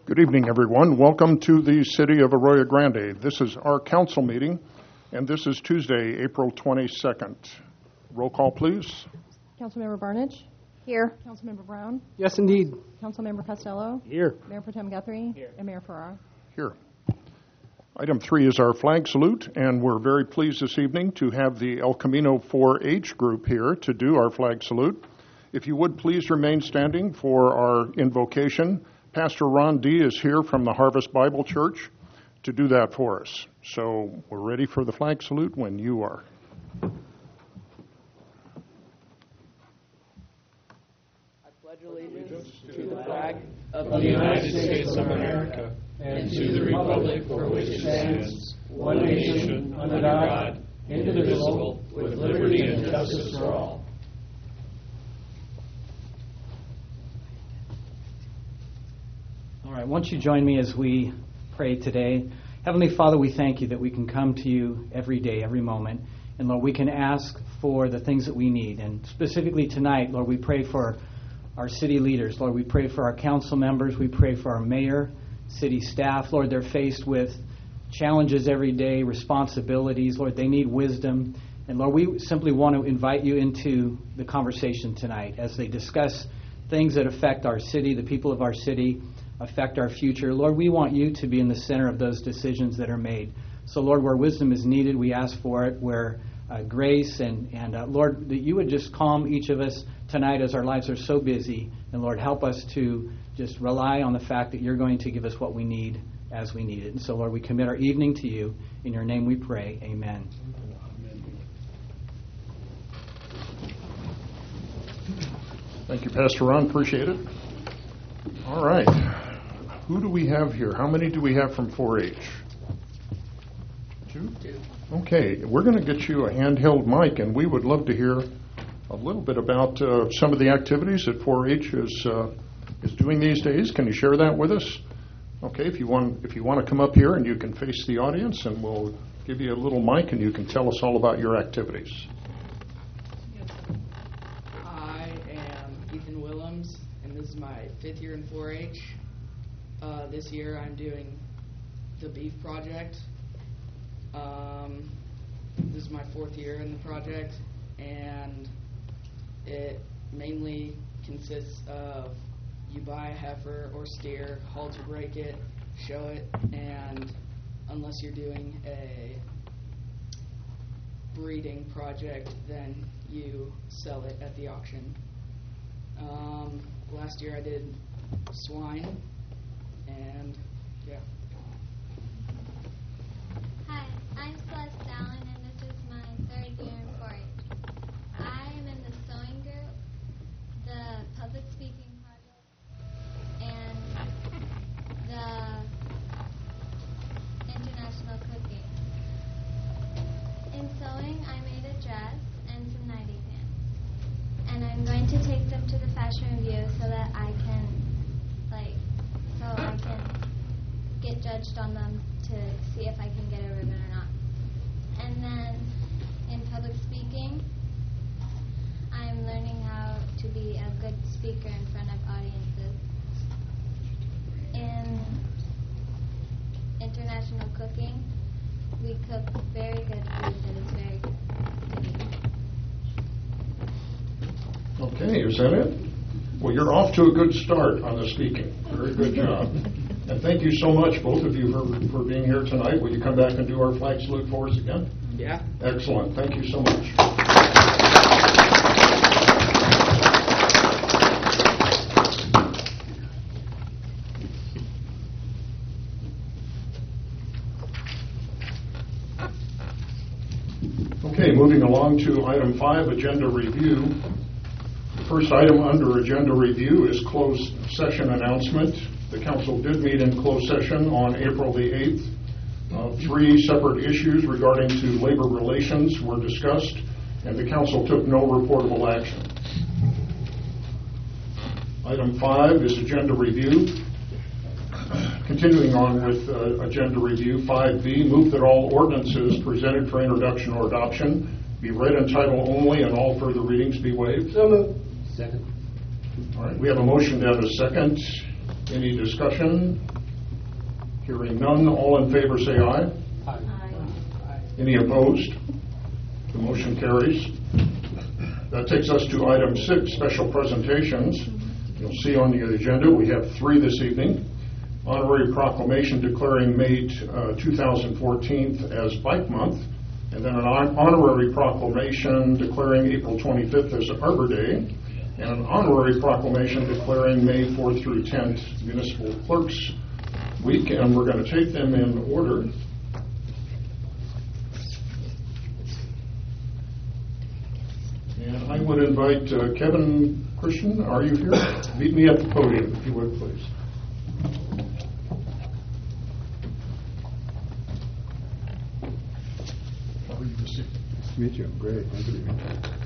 Good evening, everyone. Welcome to the City of Arroyo Grande. This is our council meeting, and this is Tuesday, April 22nd. Roll call, please. Councilmember Barnage? Here. Councilmember Brown? Yes, indeed. Councilmember Costello? Here. Mayor Pro Tem Guthrie? Here. And Mayor Ferrara? Here. Item 3 is our flag salute, and we're very pleased this evening to have the El Camino 4-H group here to do our flag salute. If you would please remain standing for our invocation. Pastor Ron D. is here from the Harvest Bible Church to do that for us. So we're ready for the flag salute when you are. I pledge allegiance to the flag of the United States of America and to the republic for which it stands, one nation, under God, indivisible, with liberty and justice for all. All right, won't you join me as we pray today? Heavenly Father, we thank you that we can come to you every day, every moment. And Lord, we can ask for the things that we need. And specifically tonight, Lord, we pray for our city leaders. Lord, we pray for our council members. We pray for our mayor, city staff. Lord, they're faced with challenges every day, responsibilities. Lord, they need wisdom. And Lord, we simply want to invite you into the conversation tonight as they discuss things that affect our city, the people of our city, affect our future. Lord, we want you to be in the center of those decisions that are made. So, Lord, where wisdom is needed, we ask for it. Where grace and Lord, that you would just calm each of us tonight as our lives are so busy. And, Lord, help us to just rely on the fact that you're going to give us what we need as we need it. And so, Lord, we commit our evening to you. In your name we pray. Amen. Thank you, Pastor Ron. Appreciate it. All right. Who do we have here? How many do we have from 4-H? Two? Okay. We're going to get you a handheld mic, and we would love to hear a little bit about some of the activities that 4-H is doing these days. Can you share that with us? Okay. If you want to come up here, and you can face the audience, and we'll give you a little mic, and you can tell us all about your activities. This is my 5th year in 4-H. This year I'm doing the beef project. This is my 4th year in the project, and it mainly consists of you buy a heifer or steer, haul to break it, show it, and unless you're doing a breeding project, then you sell it at the auction. Last year I did swine, and yeah. Hi, I'm Celeste Allen, and this is my 3rd year in 4-H. I am in the sewing group, the public speaking project, and the international cooking. In sewing, I made a dress and some nighty pants, and I'm going to take them to the fashion review so that I can get judged on them to see if I can get a ribbon or not. And then in public speaking, I'm learning how to be a good speaker in front of audiences. In international cooking, we cook very good food that is very good to eat. Okay, is that it? Well, you're off to a good start on the speaking. Very good job. And thank you so much, both of you, for being here tonight. Will you come back and do our flag salute for us again? Yeah. Excellent. Thank you so much. Okay, moving along to item 5, agenda review. The first item under agenda review is closed session announcement. The council did meet in closed session on April the 8th. 3 separate issues regarding to labor relations were discussed, and the council took no reportable action. Item 5 is agenda review. Continuing on with agenda review, 5B, move that all ordinances presented for introduction or adoption be read in title only and all further readings be waived. So moved. Second. All right, we have a motion and a second. Any discussion? Hearing none, all in favor say aye. Any opposed? The motion carries. That takes us to item 6, special presentations. You'll see on the agenda we have 3 this evening. Honorary proclamation declaring May 2014 as Bike Month, and then an honorary proclamation declaring April 25th as Arbor Day, and an honorary proclamation declaring May 4th through 10th Municipal Clerks Week, and we're going to take them in order. And I would invite Kevin Christian, are you here? Meet me at the podium, if you would, please. How are you this evening? Nice to meet you. I'm great. Good evening.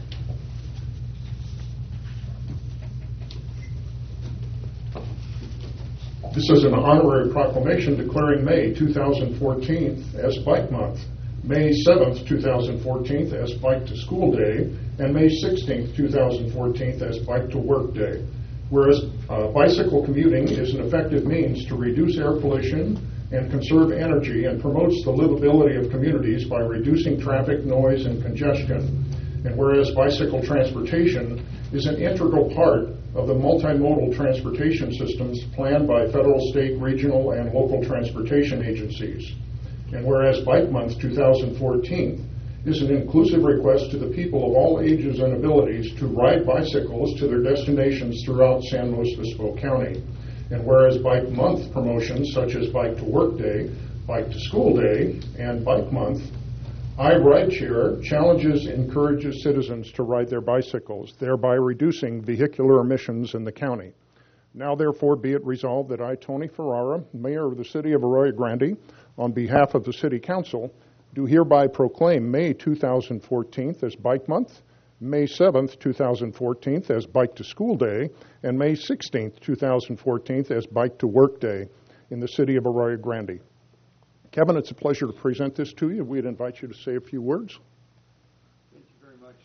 This is an honorary proclamation declaring May 2014 as Bike Month, May 7th, 2014 as Bike to School Day, and May 16th, 2014 as Bike to Work Day. Whereas bicycle commuting is an effective means to reduce air pollution and conserve energy and promotes the livability of communities by reducing traffic noise and congestion. And whereas bicycle transportation is an integral part of the multimodal transportation systems planned by federal, state, regional, and local transportation agencies. And whereas Bike Month 2014 is an inclusive request to the people of all ages and abilities to ride bicycles to their destinations throughout San Luis Obispo County. And whereas Bike Month promotions such as Bike to Work Day, Bike to School Day, and Bike Month, iRideshare challenges and encourages citizens to ride their bicycles, thereby reducing vehicular emissions in the county. Now, therefore, be it resolved that I, Tony Ferrara, Mayor of the City of Arroyo Grande, on behalf of the City Council, do hereby proclaim May 2014 as Bike Month, May 7th, 2014 as Bike to School Day, and May 16th, 2014 as Bike to Work Day in the City of Arroyo Grande. Kevin, it's a pleasure to present this to you. We'd invite you to say a few words. Thank you very much.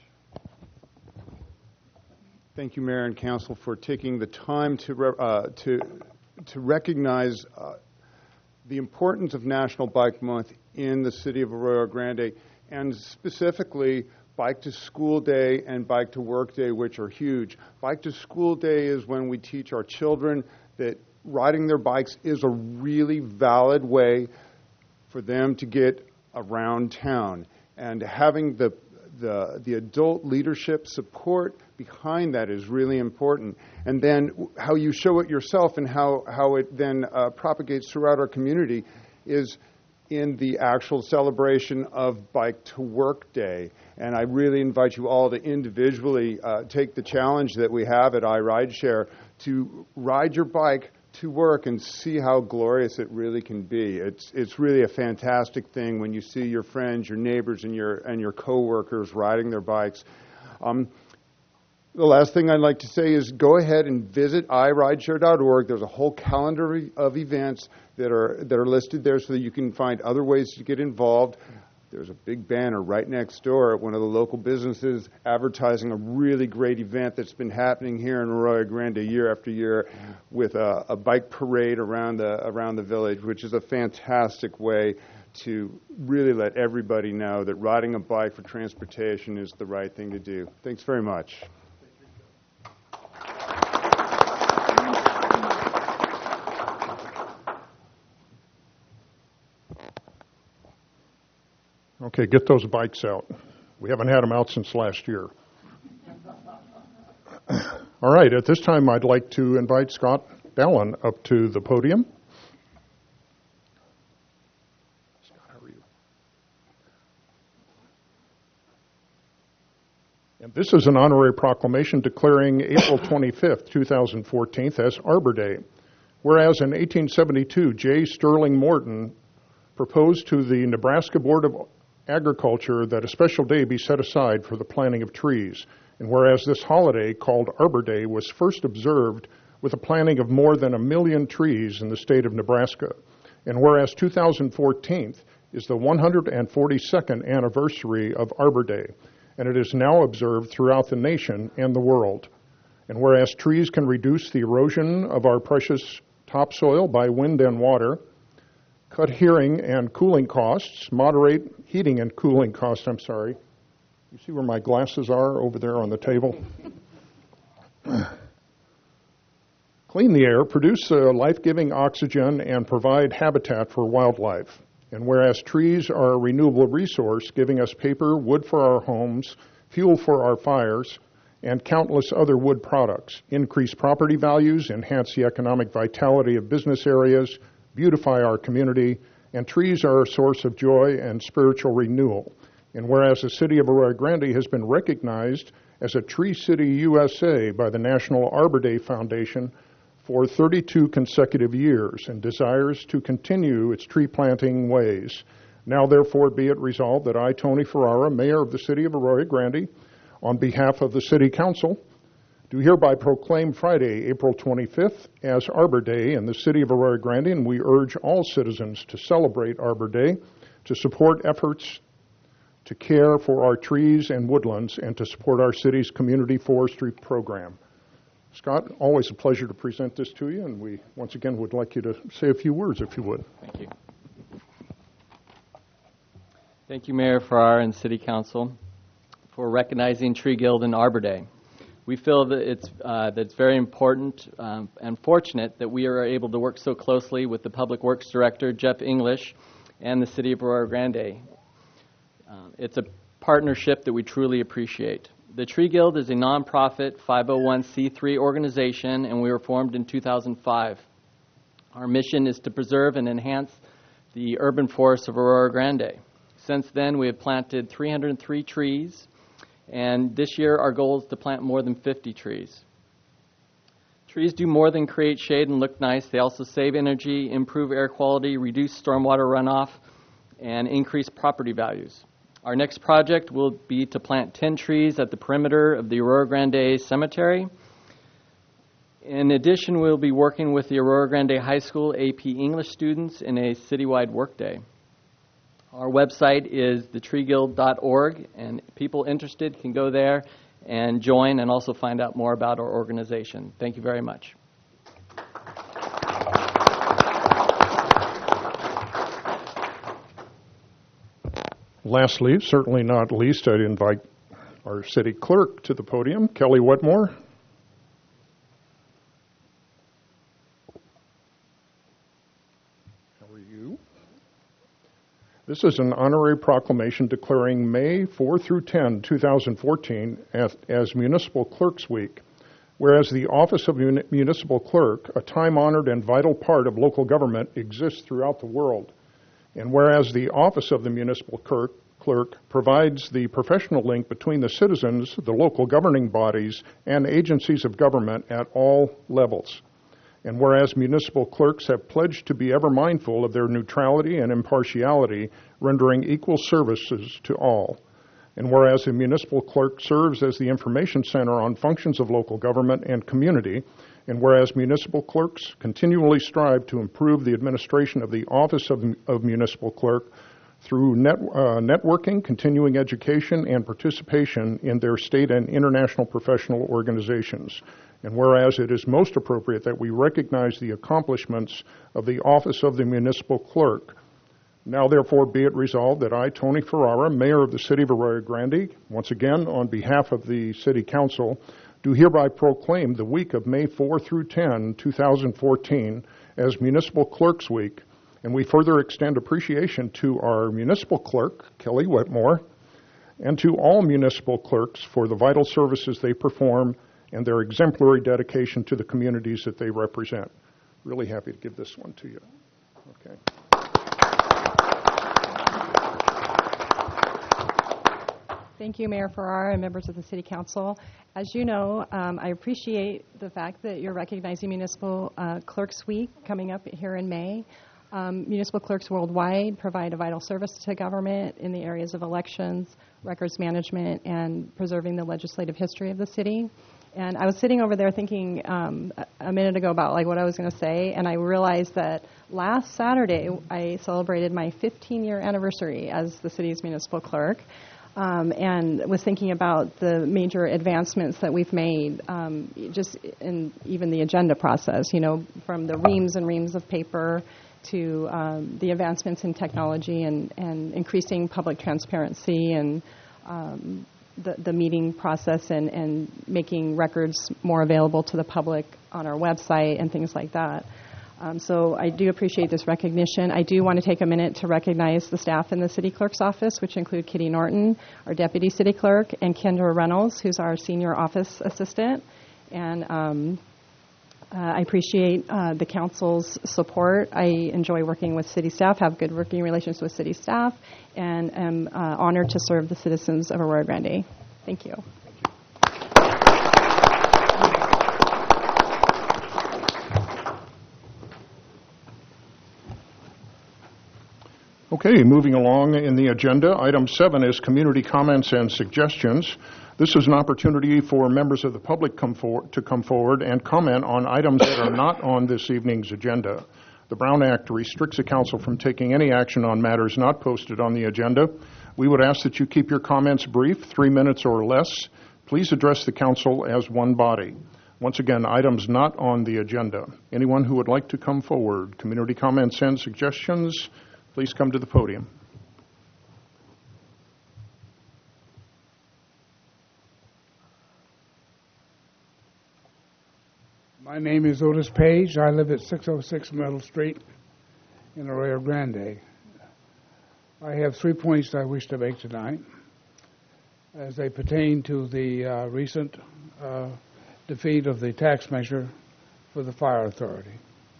Thank you, Mayor and Council, for taking the time to recognize the importance of National Bike Month in the City of Arroyo Grande, and specifically Bike to School Day and Bike to Work Day, which are huge. Bike to School Day is when we teach our children that riding their bikes is a really valid way for them to get around town, and having the adult leadership support behind that is really important. And then how you show it yourself and how it then propagates throughout our community is in the actual celebration of Bike to Work Day. And I really invite you all to individually take the challenge that we have at iRideshare to ride your bike to work and see how glorious it really can be. It's really a fantastic thing when you see your friends, your neighbors, and your coworkers riding their bikes. The last thing I'd like to say is go ahead and visit iRideshare.org. There's a whole calendar of events that are listed there so that you can find other ways to get involved. There's a big banner right next door at one of the local businesses advertising a really great event that's been happening here in Arroyo Grande year after year with a bike parade around the village, which is a fantastic way to really let everybody know that riding a bike for transportation is the right thing to do. Thanks very much. Okay, get those bikes out. We haven't had them out since last year. All right, at this time, I'd like to invite Scott Dallin up to the podium. Scott, how are you? And this is an honorary proclamation declaring April 25th, 2014 as Arbor Day. Whereas in 1872, J. Sterling Morton proposed to the Nebraska Board of Agriculture that a special day be set aside for the planting of trees. And whereas this holiday, called Arbor Day, was first observed with a planting of more than 1 million trees in the state of Nebraska. And whereas 2014 is the 142nd anniversary of Arbor Day, and it is now observed throughout the nation and the world. And whereas trees can reduce the erosion of our precious topsoil by wind and water, cut heating and cooling costs, moderate heating and cooling costs, You see where my glasses are over there on the table? Clean the air, produce life-giving oxygen, and provide habitat for wildlife. And whereas trees are a renewable resource, giving us paper, wood for our homes, fuel for our fires, and countless other wood products, increase property values, enhance the economic vitality of business areas, beautify our community, and trees are a source of joy and spiritual renewal. And whereas the city of Arroyo Grande has been recognized as a Tree City USA by the National Arbor Day Foundation for 32 consecutive years and desires to continue its tree planting ways. Now, therefore, be it resolved that I, Tony Ferrara, Mayor of the City of Arroyo Grande, on behalf of the City Council, do hereby proclaim Friday, April 25th, as Arbor Day in the City of Arroyo Grande, and we urge all citizens to celebrate Arbor Day, to support efforts to care for our trees and woodlands, and to support our city's community forestry program. Scott, always a pleasure to present this to you, and we once again would like you to say a few words, if you would. Thank you. Thank you, Mayor Farrar and City Council, for recognizing Tree Guild and Arbor Day. We feel that it's very important and fortunate that we are able to work so closely with the Public Works Director, Jeff English, and the City of Arroyo Grande. It's a partnership that we truly appreciate. The Tree Guild is a nonprofit 501c3 organization, and we were formed in 2005. Our mission is to preserve and enhance the urban forests of Arroyo Grande. Since then, we have planted 303 trees, and this year our goal is to plant more than 50 trees. Trees do more than create shade and look nice. They also save energy, improve air quality, reduce stormwater runoff, and increase property values. Our next project will be to plant 10 trees at the perimeter of the Arroyo Grande Cemetery. In addition, we'll be working with the Arroyo Grande High School AP English students in a citywide workday. Our website is thetreeguild.org, and people interested can go there and join and also find out more about our organization. Thank you very much. Lastly, certainly not least, I'd invite our city clerk to the podium, Kelly Wetmore. How are you? This is an honorary proclamation declaring May 4 through 10, 2014 as Municipal Clerks Week. Whereas the Office of Municipal Clerk, a time-honored and vital part of local government, exists throughout the world. And whereas the Office of the Municipal Clerk provides the professional link between the citizens, the local governing bodies, and agencies of government at all levels. And whereas municipal clerks have pledged to be ever mindful of their neutrality and impartiality, rendering equal services to all. And whereas the municipal clerk serves as the information center on functions of local government and community, and whereas municipal clerks continually strive to improve the administration of the Office of Municipal Clerk through networking, continuing education, and participation in their state and international professional organizations. And whereas it is most appropriate that we recognize the accomplishments of the Office of the Municipal Clerk, now therefore be it resolved that I, Tony Ferrara, Mayor of the City of Arroyo Grande, once again on behalf of the City Council, do hereby proclaim the week of May 4 through 10, 2014 as Municipal Clerks Week, and we further extend appreciation to our municipal clerk, Kelly Wetmore, and to all municipal clerks for the vital services they perform and their exemplary dedication to the communities that they represent. Really happy to give this one to you. Okay. Thank you, Mayor Farrar and members of the City Council. As you know, I appreciate the fact that you're recognizing Municipal Clerks Week coming up here in May. Municipal clerks worldwide provide a vital service to government in the areas of elections, records management, and preserving the legislative history of the city. And I was sitting over there thinking a minute ago about what I was going to say, and I realized that last Saturday I celebrated my 15-year anniversary as the city's municipal clerk. And was thinking about the major advancements that we've made just in even the agenda process, from the reams and reams of paper to the advancements in technology and increasing public transparency and the meeting process and making records more available to the public on our website and things like that. So I do appreciate this recognition. I do want to take a minute to recognize the staff in the city clerk's office, which include Kitty Norton, our deputy city clerk, and Kendra Reynolds, who's our senior office assistant. And I appreciate the council's support. I enjoy working with city staff, have good working relations with city staff, and am honored to serve the citizens of Arroyo Grande. Thank you. Okay, moving along in the agenda, item 7 is community comments and suggestions. This is an opportunity for members of the public to come forward and comment on items that are not on this evening's agenda. The Brown Act restricts the council from taking any action on matters not posted on the agenda. We would ask that you keep your comments brief, 3 minutes or less. Please address the council as one body. Once again, items not on the agenda. Anyone who would like to come forward, community comments and suggestions, please come to the podium. My name is Otis Page. I live at 606 Middle Street in Arroyo Grande. I have 3 points I wish to make tonight as they pertain to the recent defeat of the tax measure for the fire authority.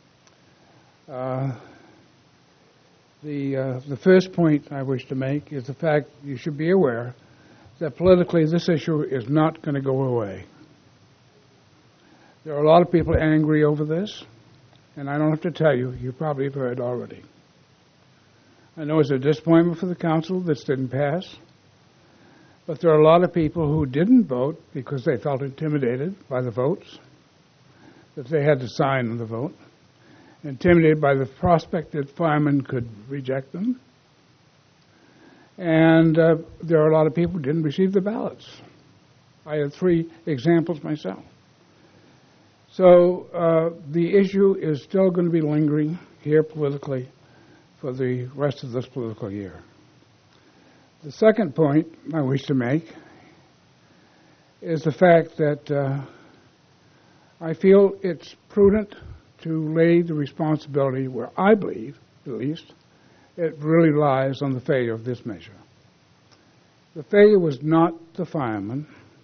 The first point I wish to make is the fact you should be aware that politically this issue is not going to go away. There are a lot of people angry over this, and I don't have to tell you, you probably have heard already. I know it's a disappointment for the council this didn't pass, but there are a lot of people who didn't vote because they felt intimidated by the votes, that they had to sign on the vote, intimidated by the prospect that firemen could reject them. And there are a lot of people who didn't receive the ballots. I had 3 examples myself. So the issue is still going to be lingering here politically for the rest of this political year. The second point I wish to make is the fact that I feel it's prudent to lay the responsibility where I believe, at least, it really lies on the failure of this measure. The failure was not the firemen.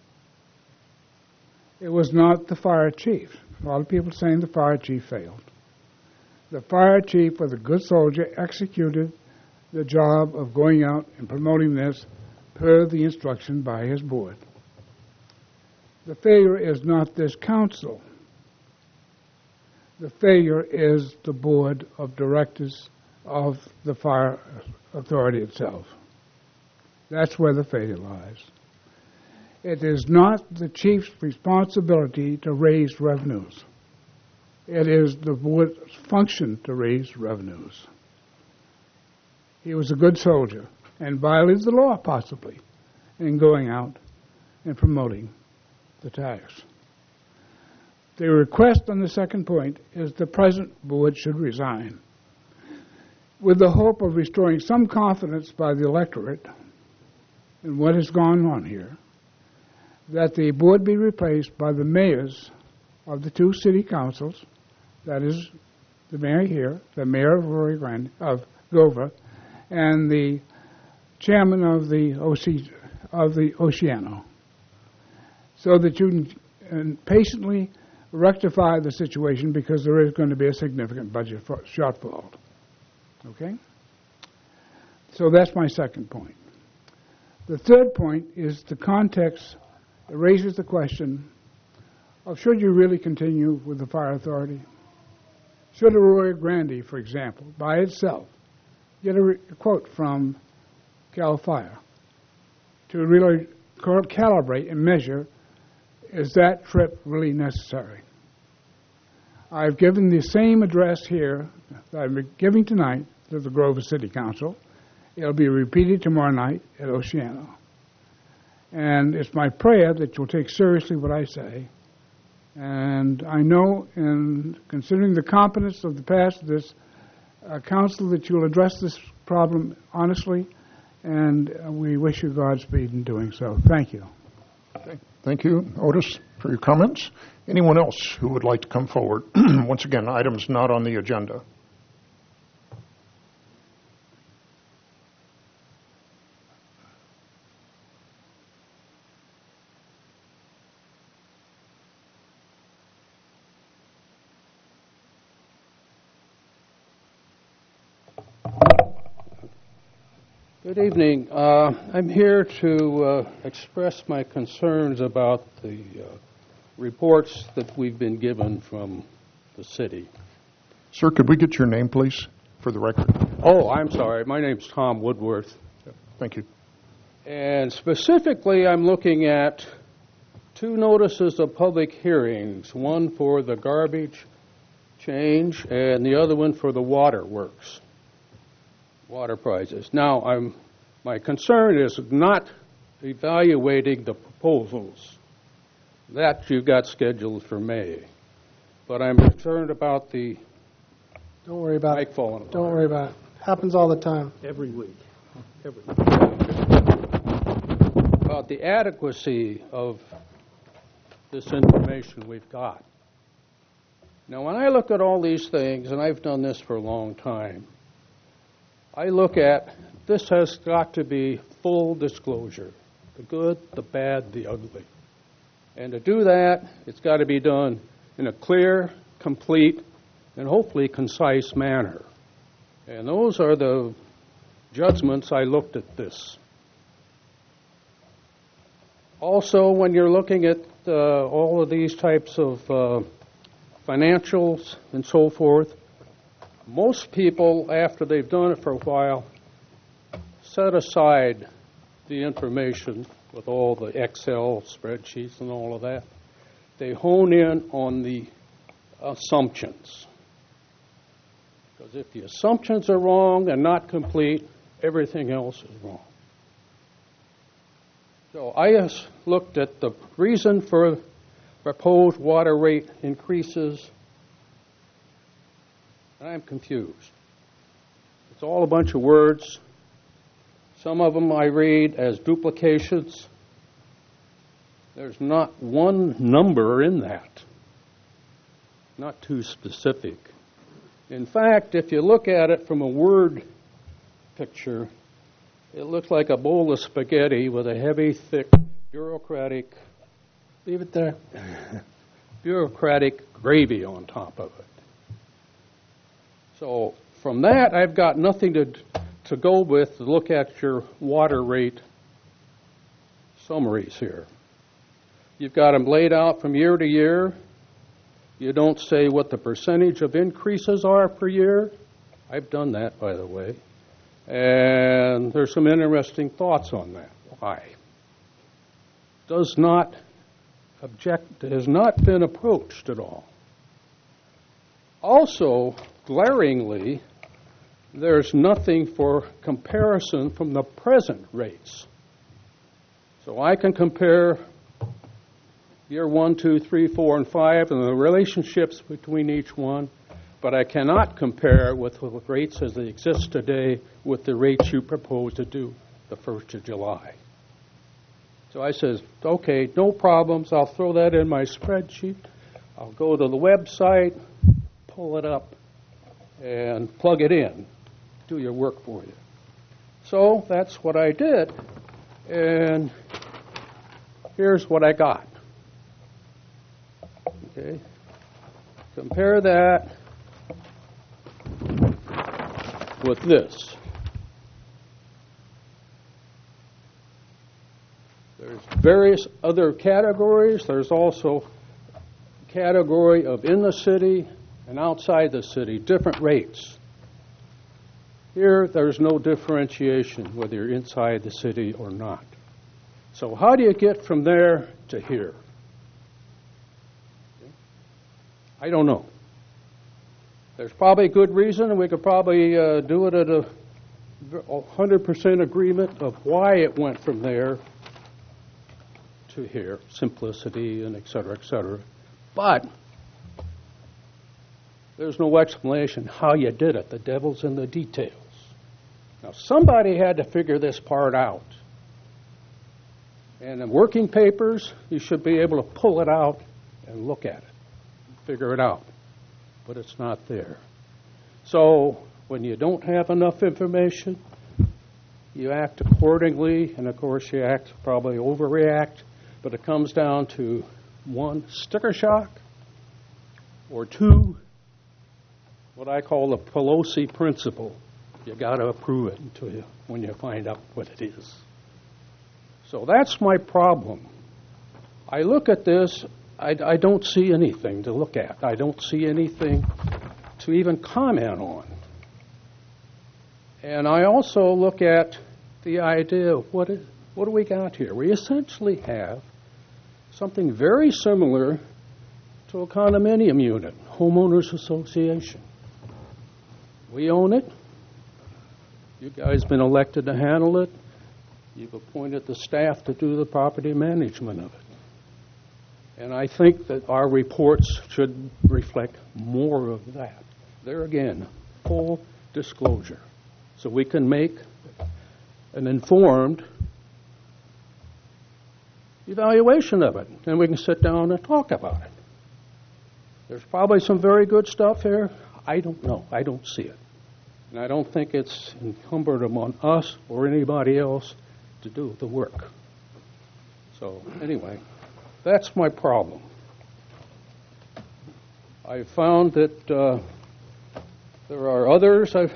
It was not the fire chief. A lot of people saying the fire chief failed. The fire chief was a good soldier, executed the job of going out and promoting this per the instruction by his board. The failure is not this council. The failure is the board of directors of the fire authority itself. That's where the failure lies. It is not the chief's responsibility to raise revenues. It is the board's function to raise revenues. He was a good soldier and violated the law, possibly, in going out and promoting the tax. The request on the second point is the present board should resign, with the hope of restoring some confidence by the electorate in what has gone on here, that the board be replaced by the mayors of the 2 city councils, that is, the mayor here, the mayor of Arroyo Grande, of Gova, and the chairman of the Oceano, so that you can patiently rectify the situation, because there is going to be a significant budget shortfall. Okay? So that's my second point. The third point is the context. It raises the question of, should you really continue with the fire authority? Should Arroyo Grande, for example, by itself, get a quote from CAL FIRE to really calibrate and measure, is that trip really necessary? I've given the same address here that I'm giving tonight to the Grover City Council. It'll be repeated tomorrow night at Oceano. And it's my prayer that you'll take seriously what I say. And I know, in considering the competence of the past of this council that you'll address this problem honestly, and we wish you Godspeed in doing so. Thank you. Okay. Thank you, Otis, for your comments. Anyone else who would like to come forward? Once again, items not on the agenda. Good evening. I'm here to express my concerns about the reports that we've been given from the city. Sir, could we get your name, please, for the record? Oh, I'm sorry. My name's Tom Woodworth. Thank you. And specifically, I'm looking at 2 notices of public hearings, one for the garbage change and the other one for the water works, water prizes. Now, my concern is not evaluating the proposals that you've got scheduled for May, but I'm concerned about the Don't worry about mic it. falling apart. Don't worry about it. Happens all the time. Every week. About the adequacy of this information we've got. Now, when I look at all these things, and I've done this for a long time, I look at this has got to be full disclosure, the good, the bad, the ugly. And to do that, it's got to be done in a clear, complete, and hopefully concise manner. And those are the judgments I looked at this. Also, when you're looking at all of these types of financials and so forth, most people, after they've done it for a while, set aside the information with all the Excel spreadsheets and all of that. They hone in on the assumptions. Because if the assumptions are wrong and not complete, everything else is wrong. So I looked at the reason for proposed water rate increases, and I'm confused. It's all a bunch of words. Some of them I read as duplications. There's not one number in that. Not too specific. In fact, if you look at it from a word picture, it looks like a bowl of spaghetti with a heavy, thick, bureaucratic, Leave it there. bureaucratic gravy on top of it. So from that, I've got nothing to go with to look at your water rate summaries here. You've got them laid out from year to year. You don't say what the percentage of increases are per year. I've done that, by the way. And there's some interesting thoughts on that. Why? Has not been approached at all. Also, glaringly, there's nothing for comparison from the present rates. So I can compare year 1, 2, 3, 4, and 5 and the relationships between each one, but I cannot compare with the rates as they exist today with the rates you propose to do the 1st of July. So I says, okay, no problems. I'll throw that in my spreadsheet. I'll go to the website, pull it up, and plug it in. Do your work for you. So that's what I did, and here's what I got. Okay. Compare that with this. There's various other categories. There's also a category of in the city and outside the city, different rates. Here, there's no differentiation whether you're inside the city or not. So how do you get from there to here? I don't know. There's probably a good reason, and we could probably do it at a 100% agreement of why it went from there to here, simplicity and et cetera, et cetera. But There's no explanation how you did it. The devil's in the details. Now, somebody had to figure this part out. And in working papers, you should be able to pull it out and look at it, figure it out. But it's not there. So when you don't have enough information, you act accordingly, and of course you probably overreact, but it comes down to 1, sticker shock, or 2, what I call the Pelosi principle. You got to approve it when you find out what it is. So that's my problem. I look at this, I don't see anything to look at. I don't see anything to even comment on. And I also look at the idea of what do we got here? We essentially have something very similar to a condominium unit, homeowners association. We own it. You guys have been elected to handle it. You've appointed the staff to do the property management of it. And I think that our reports should reflect more of that. There again, full disclosure. So we can make an informed evaluation of it. And we can sit down and talk about it. There's probably some very good stuff here. I don't know. I don't see it. And I don't think it's incumbent upon us or anybody else to do the work. So anyway, that's my problem. I found that there are others. I've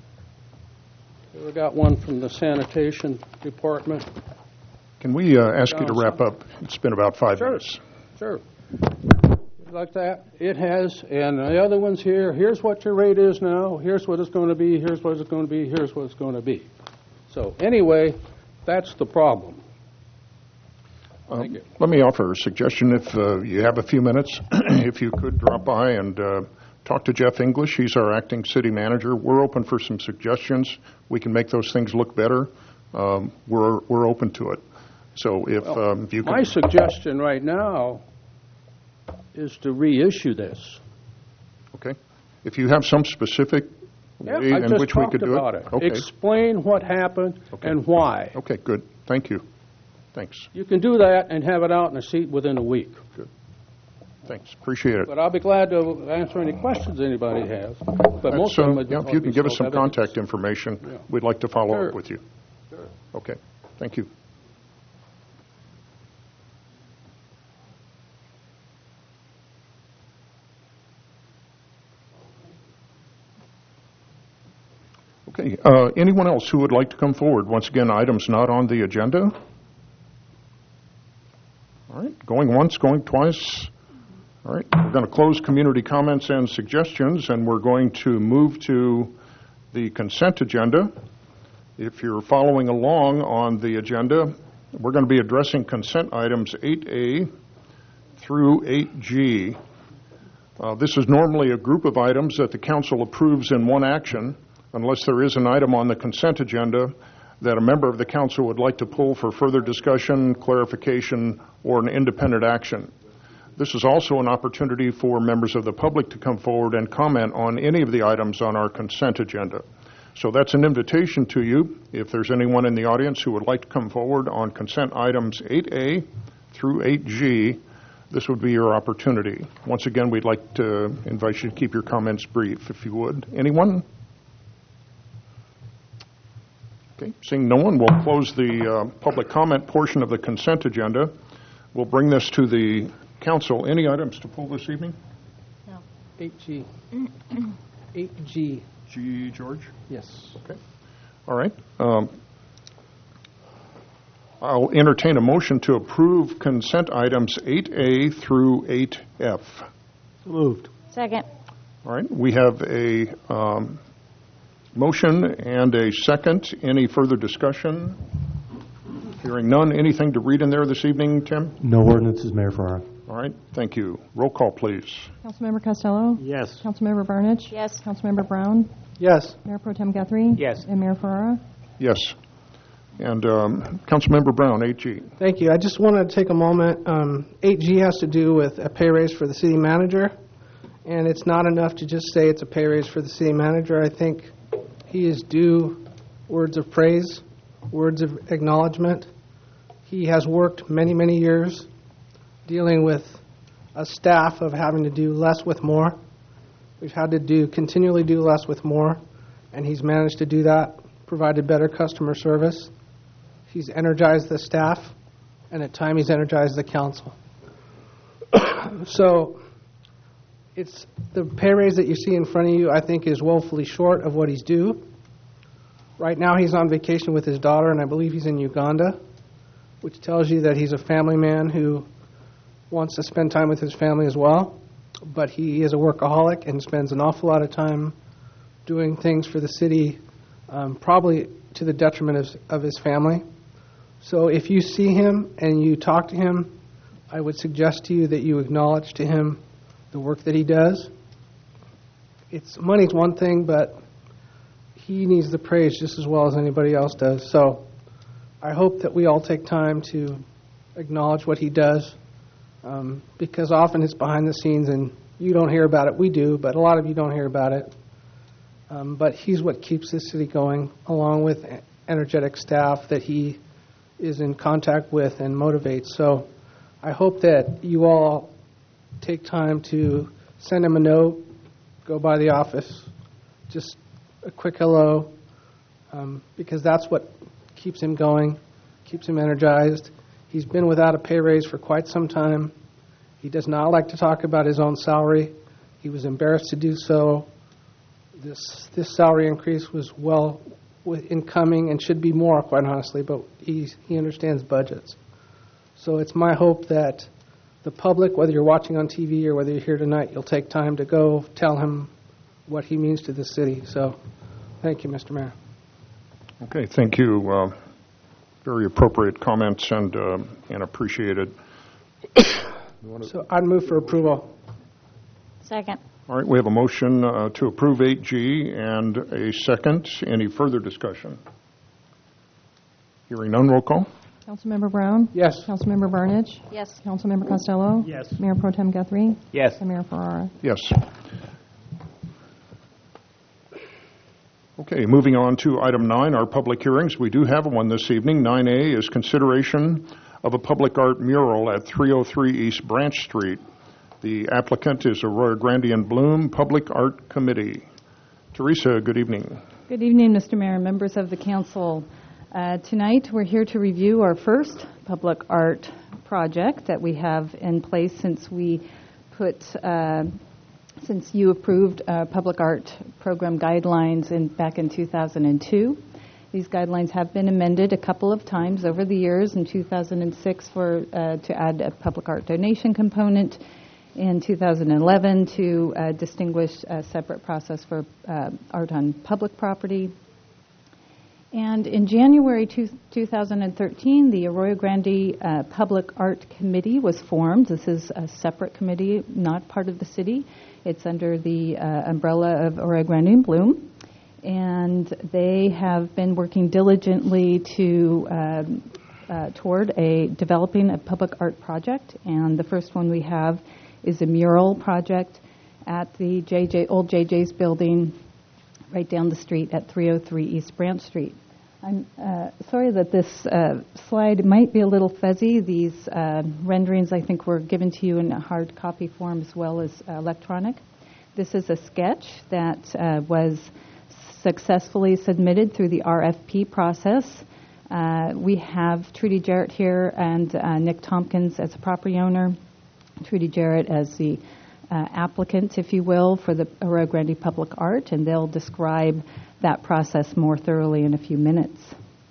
got one from the sanitation department. Can we ask you to wrap up? It's been about 5 minutes. Sure. Like that. It has, and the other ones here, here's what your rate is now, here's what it's going to be, here's what it's going to be, here's what it's going to be. So anyway, that's the problem. Thank you. Let me offer a suggestion. If you have a few minutes, if you could drop by and talk to Jeff English. He's our acting city manager. We're open for some suggestions. We can make those things look better. We're open to it. So if you could... My suggestion right now is to reissue this. Okay. If you have some specific way in which we could do it. Okay. Explain what happened and why. Okay, good. Thank you. Thanks. You can do that and have it out in a seat within a week. Good. Thanks. Appreciate it. But I'll be glad to answer any questions anybody has. But most of them, if you can give us some contact information, we'd like to follow up with you. Sure. Okay. Thank you. Okay. Anyone else who would like to come forward? Once again, items not on the agenda. All right. Going once, going twice. All right. We're going to close community comments and suggestions, and we're going to move to the consent agenda. If you're following along on the agenda, we're going to be addressing consent items 8A through 8G. This is normally a group of items that the council approves in one action, unless there is an item on the consent agenda that a member of the council would like to pull for further discussion, clarification, or an independent action. This is also an opportunity for members of the public to come forward and comment on any of the items on our consent agenda. So that's an invitation to you. If there's anyone in the audience who would like to come forward on consent items 8A through 8G, this would be your opportunity. Once again, we'd like to invite you to keep your comments brief, if you would. Anyone? Okay, seeing no one, we'll close the public comment portion of the consent agenda. We'll bring this to the council. Any items to pull this evening? No. 8G. 8G. G, George? Yes. Okay. All right. I'll entertain a motion to approve consent items 8A through 8F. Moved. Second. All right. We have a motion and a second. Any further discussion? Hearing none. Anything to read in there this evening, Tim? No ordinances, Mayor Farrar. All right. Thank you. Roll call, please. Councilmember Costello? Yes. Councilmember Burnich? Yes. Councilmember Brown? Yes. Mayor Pro Tem Guthrie? Yes. And Mayor Ferrara? Yes. And Councilmember Brown, 8G. Thank you. I just want to take a moment. 8G has to do with a pay raise for the city manager. And it's not enough to just say it's a pay raise for the city manager. I think he is due words of praise, words of acknowledgement. He has worked many, many years dealing with a staff of having to do less with more. We've had to continually do less with more, and he's managed to do that, provided better customer service. He's energized the staff, and at times he's energized the council. So it's the pay raise that you see in front of you, I think, is woefully short of what he's due. Right now he's on vacation with his daughter, and I believe he's in Uganda, which tells you that he's a family man who wants to spend time with his family as well. But he is a workaholic and spends an awful lot of time doing things for the city, probably to the detriment of his family. So if you see him and you talk to him, I would suggest to you that you acknowledge to him the work that he does. Money's one thing, but he needs the praise just as well as anybody else does. So I hope that we all take time to acknowledge what he does, because often it's behind the scenes and you don't hear about it. We do, but a lot of you don't hear about it. But he's what keeps this city going, along with energetic staff that he is in contact with and motivates. So I hope that you all take time to send him a note, go by the office, just a quick hello, because that's what keeps him going, keeps him energized. He's been without a pay raise for quite some time. He does not like to talk about his own salary. He was embarrassed to do so. This salary increase was well incoming and should be more, quite honestly, but he understands budgets. So it's my hope that the public, whether you're watching on TV or whether you're here tonight, you'll take time to go tell him what he means to the city. So thank you, Mr. Mayor. Okay, thank you. Very appropriate comments and appreciated. So I'd move for approval. Second. All right, we have a motion to approve 8G and a second. Any further discussion? Hearing none, roll call. Councilmember Brown? Yes. Councilmember Barnage? Yes. Councilmember Costello? Yes. Mayor Pro Tem Guthrie? Yes. And Mayor Ferrara? Yes. Okay, moving on to item 9, our public hearings. We do have one this evening. 9A is consideration of a public art mural at 303 East Branch Street. The applicant is Arroyo Grande and Bloom Public Art Committee. Teresa, good evening. Good evening, Mr. Mayor and members of the council. Tonight we're here to review our first public art project that we have in place since you approved public art program guidelines back in 2002. These guidelines have been amended a couple of times over the years. In 2006 to add a public art donation component. In 2011 to distinguish a separate process for art on public property. And in January 2013, the Arroyo Grande Public Art Committee was formed. This is a separate committee, not part of the city. It's under the umbrella of Arroyo Grande and Bloom. And they have been working diligently toward developing a public art project. And the first one we have is a mural project at the old JJ's building right down the street at 303 East Branch Street. I'm sorry that this slide might be a little fuzzy. These renderings, I think, were given to you in a hard copy form as well as electronic. This is a sketch that was successfully submitted through the RFP process. We have Trudy Jarrett here and Nick Tompkins as a property owner, Trudy Jarrett as the applicant, if you will, for the Arroyo Grande Public Art, and they'll describe that process more thoroughly in a few minutes.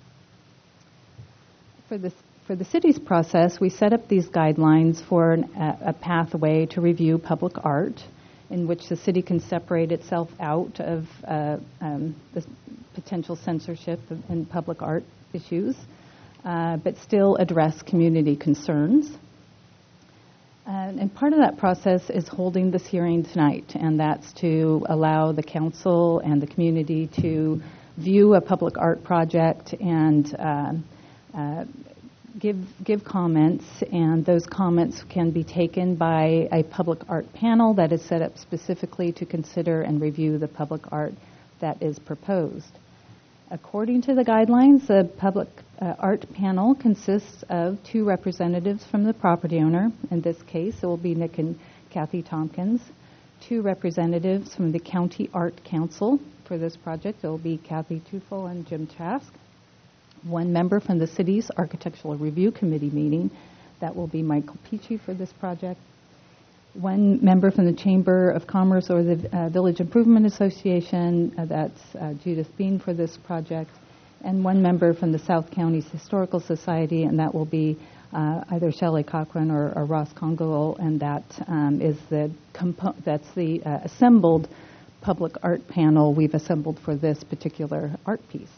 For the city's process, we set up these guidelines for a pathway to review public art in which the city can separate itself out of the potential censorship and public art issues, but still address community concerns. And part of that process is holding this hearing tonight, and that's to allow the council and the community to view a public art project and give comments, and those comments can be taken by a public art panel that is set up specifically to consider and review the public art that is proposed. According to the guidelines, the public art panel consists of 2 representatives from the property owner. In this case, it will be Nick and Kathy Tompkins. 2 representatives from the County Art Council for this project. It will be Kathy Tufel and Jim Trask. 1 member from the city's Architectural Review Committee meeting. That will be Michael Peachy for this project. 1 member from the Chamber of Commerce or the Village Improvement Association. That's Judith Bean for this project. And 1 member from the South County's Historical Society, and that will be either Shelley Cochran or Ross Congol, and that is that's the assembled public art panel we've assembled for this particular art piece.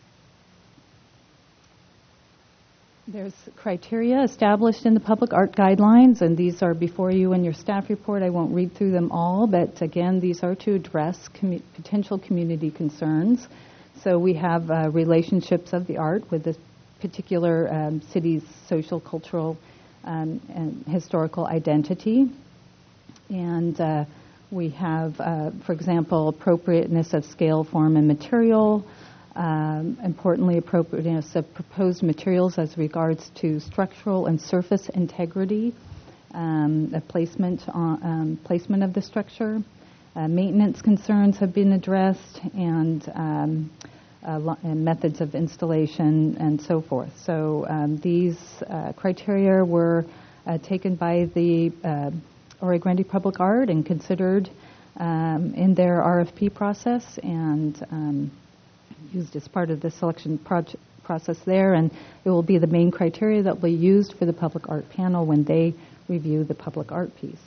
There's criteria established in the public art guidelines, and these are before you in your staff report. I won't read through them all, but again, these are to address potential community concerns. So we have relationships of the art with this particular city's social, cultural, and historical identity. And we have, for example, appropriateness of scale, form, and material. Importantly, appropriateness of proposed materials as regards to structural and surface integrity, the placement of the structure. Maintenance concerns have been addressed, and methods of installation, and so forth. So these criteria were taken by the Oro Grande Public Art and considered in their RFP process, and used as part of the selection process there, and it will be the main criteria that will be used for the public art panel when they review the public art piece.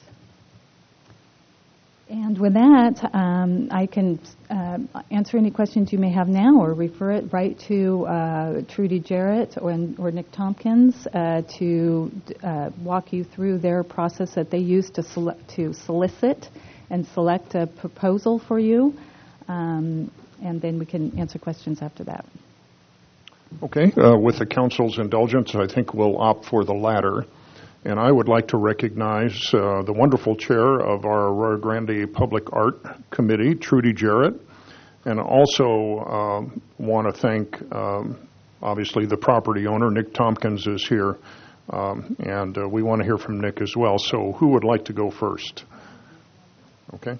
And with that, I can answer any questions you may have now, or refer it right to Trudy Jarrett or Nick Tompkins to walk you through their process that they use to solicit and select a proposal for you. And then we can answer questions after that. Okay. With the council's indulgence, I think we'll opt for the latter. And I would like to recognize the wonderful chair of our Oro Grande Public Art Committee, Trudy Jarrett, and also want to thank, obviously, the property owner. Nick Tompkins is here, and we want to hear from Nick as well. So who would like to go first? Okay.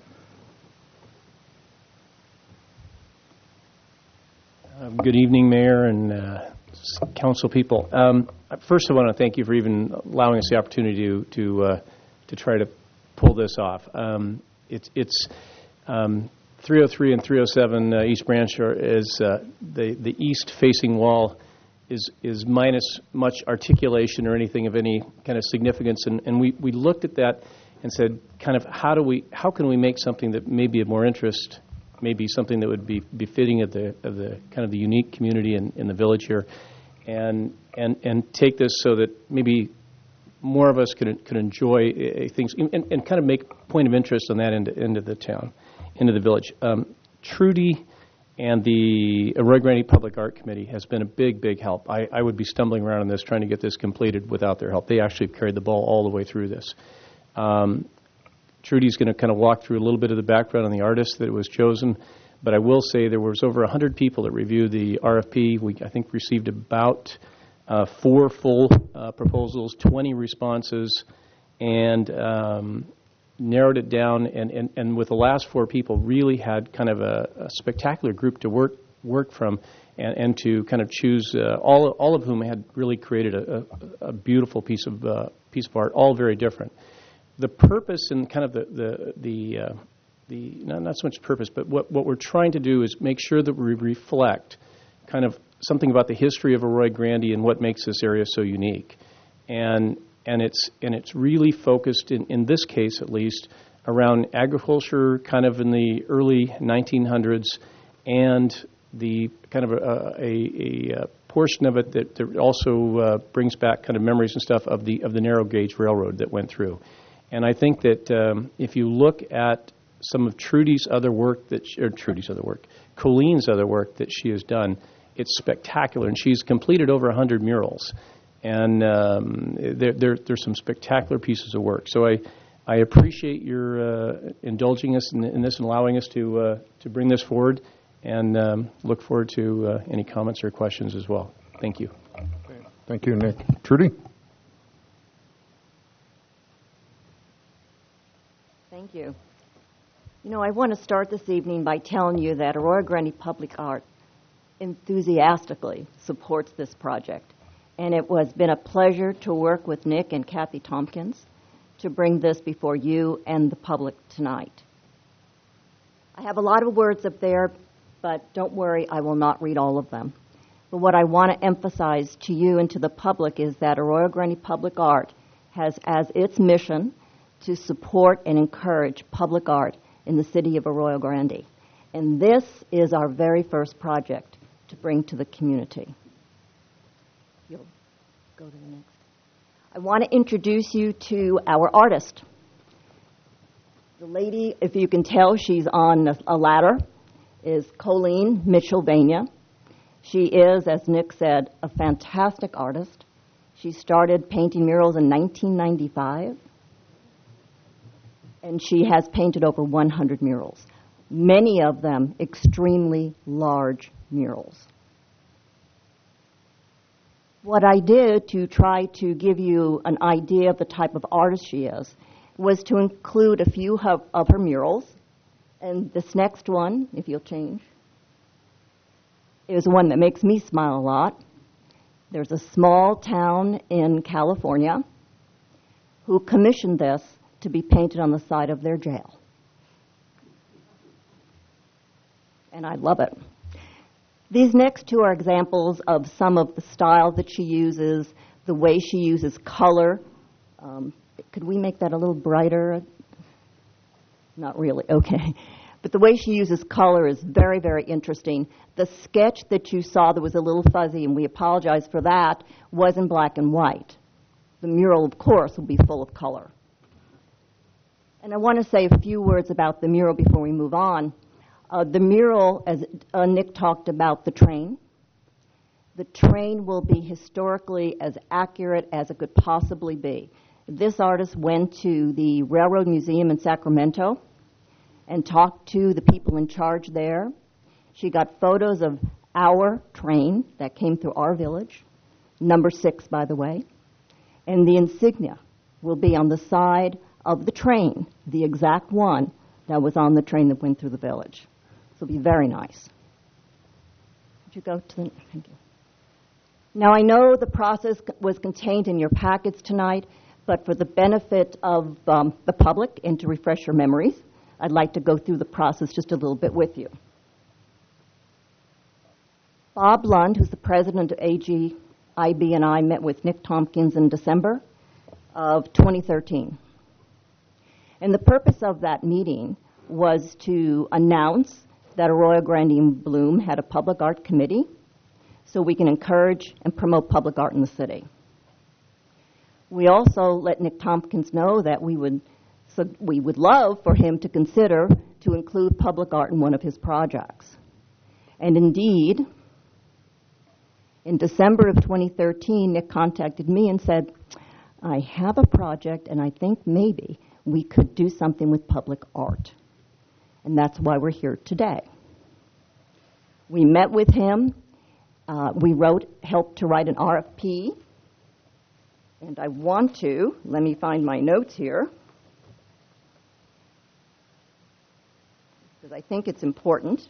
Good evening, Mayor and council people. First, I want to thank you for even allowing us the opportunity to try to pull this off. It's 303 and 307 East Branch is the east-facing wall is minus much articulation or anything of any kind of significance, and we looked at that and said, kind of how can we make something that may be of more interest, maybe something that would be befitting of the kind of the unique community in the village here, and take this so that maybe more of us could enjoy things and kind of make point of interest on that into the town, into the village. Trudy and the Oro Grande Public Art Committee has been a big help. I would be stumbling around on this trying to get this completed without their help. They actually carried the ball all the way through this. Trudy's going to kind of walk through a little bit of the background on the artist that was chosen, but I will say there was over 100 people that reviewed the RFP. We, I think, received about 4 full proposals, 20 responses, and narrowed it down, and with the last 4 people really had kind of a spectacular group to work from and to kind of choose, all of whom had really created a beautiful piece of art, all very different. The purpose and kind of the not so much purpose, but what we're trying to do is make sure that we reflect kind of something about the history of Oro Grande and what makes this area so unique. And it's really focused, in this case at least, around agriculture kind of in the early 1900s, and the kind of a portion of it that also brings back kind of memories and stuff of the narrow gauge railroad that went through. And I think that if you look at some of Colleen's other work that she has done, it's spectacular. And she's completed over 100 murals. And there's some spectacular pieces of work. So I appreciate your indulging us in this and allowing us to bring this forward, and look forward to any comments or questions as well. Thank you. Thank you, Nick. Trudy? Thank you. You know, I want to start this evening by telling you that Arroyo Grande Public Art enthusiastically supports this project. And it has been a pleasure to work with Nick and Kathy Tompkins to bring this before you and the public tonight. I have a lot of words up there, but don't worry, I will not read all of them. But what I want to emphasize to you and to the public is that Arroyo Grande Public Art has as its mission to support and encourage public art in the city of Arroyo Grande. And this is our very first project to bring to the community. You'll go to the next. I want to introduce you to our artist. The lady, if you can tell, she's on a ladder, is Colleen Mitchell-Vania. She is, as Nick said, a fantastic artist. She started painting murals in 1995, and she has painted over 100 murals, many of them extremely large murals. What I did to try to give you an idea of the type of artist she is was to include a few of her murals. And this next one, if you'll change, is one that makes me smile a lot. There's a small town in California who commissioned this to be painted on the side of their jail. And I love it. These next two are examples of some of the style that she uses, the way she uses color. Could we make that a little brighter? Not really, okay. But the way she uses color is very, very interesting. The sketch that you saw that was a little fuzzy, and we apologize for that, was in black and white. The mural, of course, will be full of color. And I want to say a few words about the mural before we move on. The mural, as Nick talked about, the train will be historically as accurate as it could possibly be. This artist went to the Railroad Museum in Sacramento and talked to the people in charge there. She got photos of our train that came through our village, number 6, by the way, and the insignia will be on the side of the train, the exact one that was on the train that went through the village. It'll be very nice. Would you go to the, thank you. Now, I know the process was contained in your packets tonight, but for the benefit of the public and to refresh your memories, I'd like to go through the process just a little bit with you. Bob Lund, who's the president of AGIB, and I met with Nick Tompkins in December of 2013. And the purpose of that meeting was to announce that Arroyo Grande and Bloom had a public art committee so we can encourage and promote public art in the city. We also let Nick Tompkins know that we would love for him to consider to include public art in one of his projects. And indeed, in December of 2013, Nick contacted me and said, I have a project and I think maybe we could do something with public art. And that's why we're here today. We met with him. We helped to write an RFP. And I want to, let me find my notes here, because I think it's important.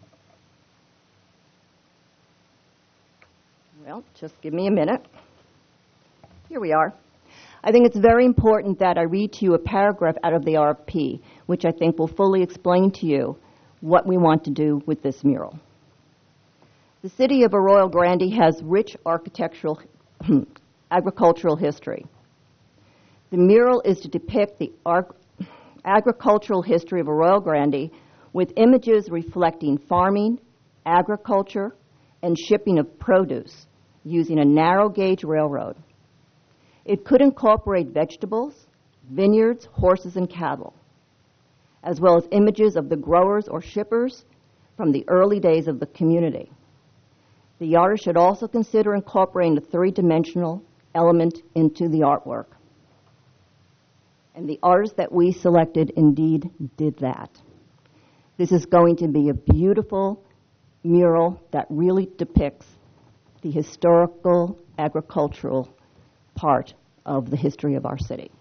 Well, just give me a minute. Here we are. I think it's very important that I read to you a paragraph out of the RFP, which I think will fully explain to you what we want to do with this mural. The city of Arroyo Grande has rich agricultural history. The mural is to depict the agricultural history of Arroyo Grande with images reflecting farming, agriculture, and shipping of produce using a narrow gauge railroad. It could incorporate vegetables, vineyards, horses, and cattle, as well as images of the growers or shippers from the early days of the community. The artist should also consider incorporating a 3-dimensional element into the artwork. And the artist that we selected indeed did that. This is going to be a beautiful mural that really depicts the historical, agricultural part of the history of our city.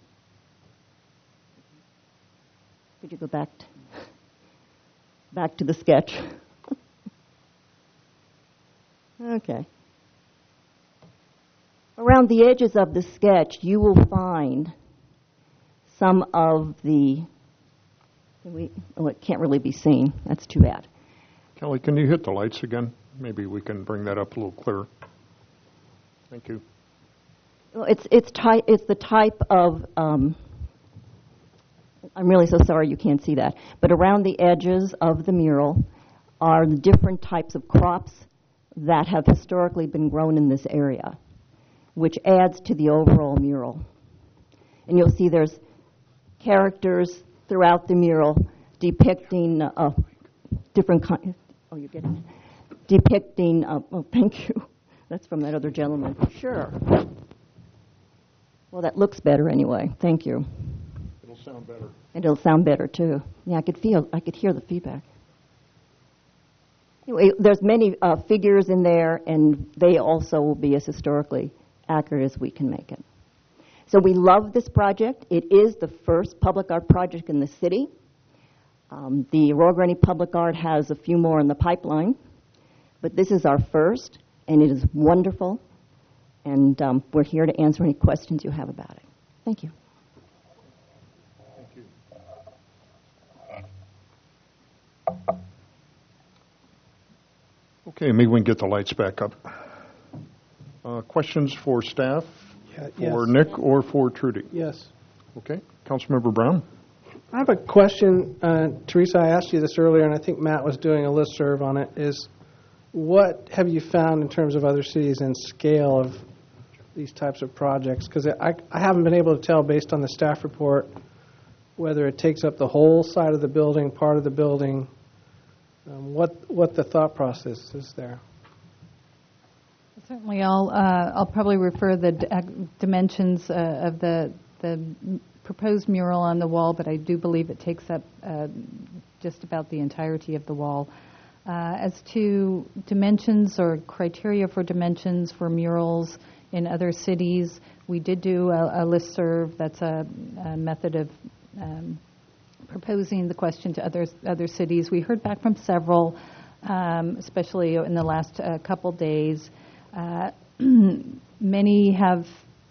Could you go back to the sketch? Okay. Around the edges of the sketch, you will find some of the, it can't really be seen. That's too bad. Kelly, can you hit the lights again? Maybe we can bring that up a little clearer. Thank you. Well, it's the type of, I'm really so sorry you can't see that, but around the edges of the mural are the different types of crops that have historically been grown in this area, which adds to the overall mural. And you'll see there's characters throughout the mural depicting different kinds. Oh, you're getting it. Depicting, thank you. That's from that other gentleman. Sure. Well, that looks better anyway. Thank you. It'll sound better. And it'll sound better, too. Yeah, I could hear the feedback. Anyway, there's many figures in there, and they also will be as historically accurate as we can make it. So we love this project. It is the first public art project in the city. The Aurora Grande Public Art has a few more in the pipeline, but this is our first, and it is wonderful, and we're here to answer any questions you have about it. Thank you. Thank you. Okay, maybe we can get the lights back up. Questions for staff, for Nick, or for Trudy? Yes. Okay, Councilmember Brown. I have a question. Teresa, I asked you this earlier, and I think Matt was doing a listserv on it, is what have you found in terms of other cities and scale of these types of projects? Because I haven't been able to tell based on the staff report whether it takes up the whole side of the building, part of the building, what the thought process is there. Certainly, I'll probably refer the dimensions of the proposed mural on the wall, but I do believe it takes up just about the entirety of the wall. As to dimensions or criteria for dimensions for murals in other cities, we did do a listserv. That's a method of proposing the question to other cities. We heard back from several, especially in the last couple days. Many have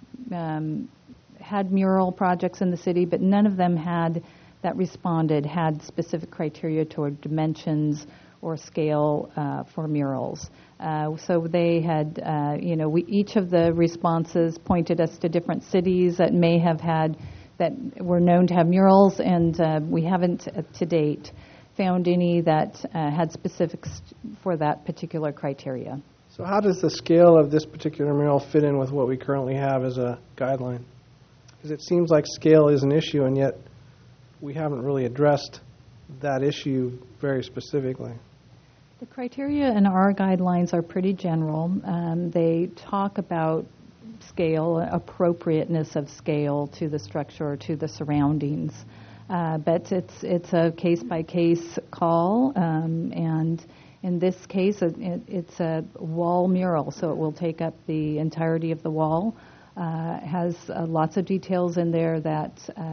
had mural projects in the city, but none of them had specific criteria toward dimensions or scale for murals. So they had, each of the responses pointed us to different cities that may have had, that were known to have murals, and we haven't to date found any that had specifics for that particular criteria. So how does the scale of this particular mural fit in with what we currently have as a guideline? Because it seems like scale is an issue, and yet we haven't really addressed that issue very specifically. The criteria in our guidelines are pretty general. They talk about scale, appropriateness of scale to the structure or to the surroundings. But it's a case-by-case call, and in this case, it's a wall mural, so it will take up the entirety of the wall. It has lots of details in there that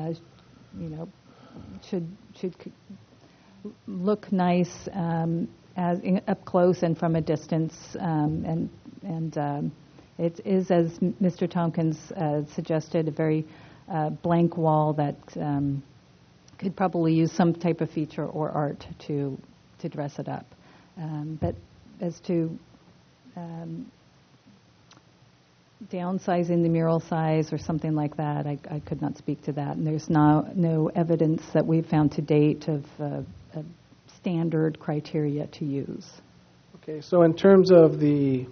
should look nice up close and from a distance, and it is, as Mr. Tompkins suggested, a very blank wall that could probably use some type of feature or art to dress it up. But as to downsizing the mural size or something like that, I could not speak to that. And there's no evidence that we've found to date of standard criteria to use. Okay, so in terms of the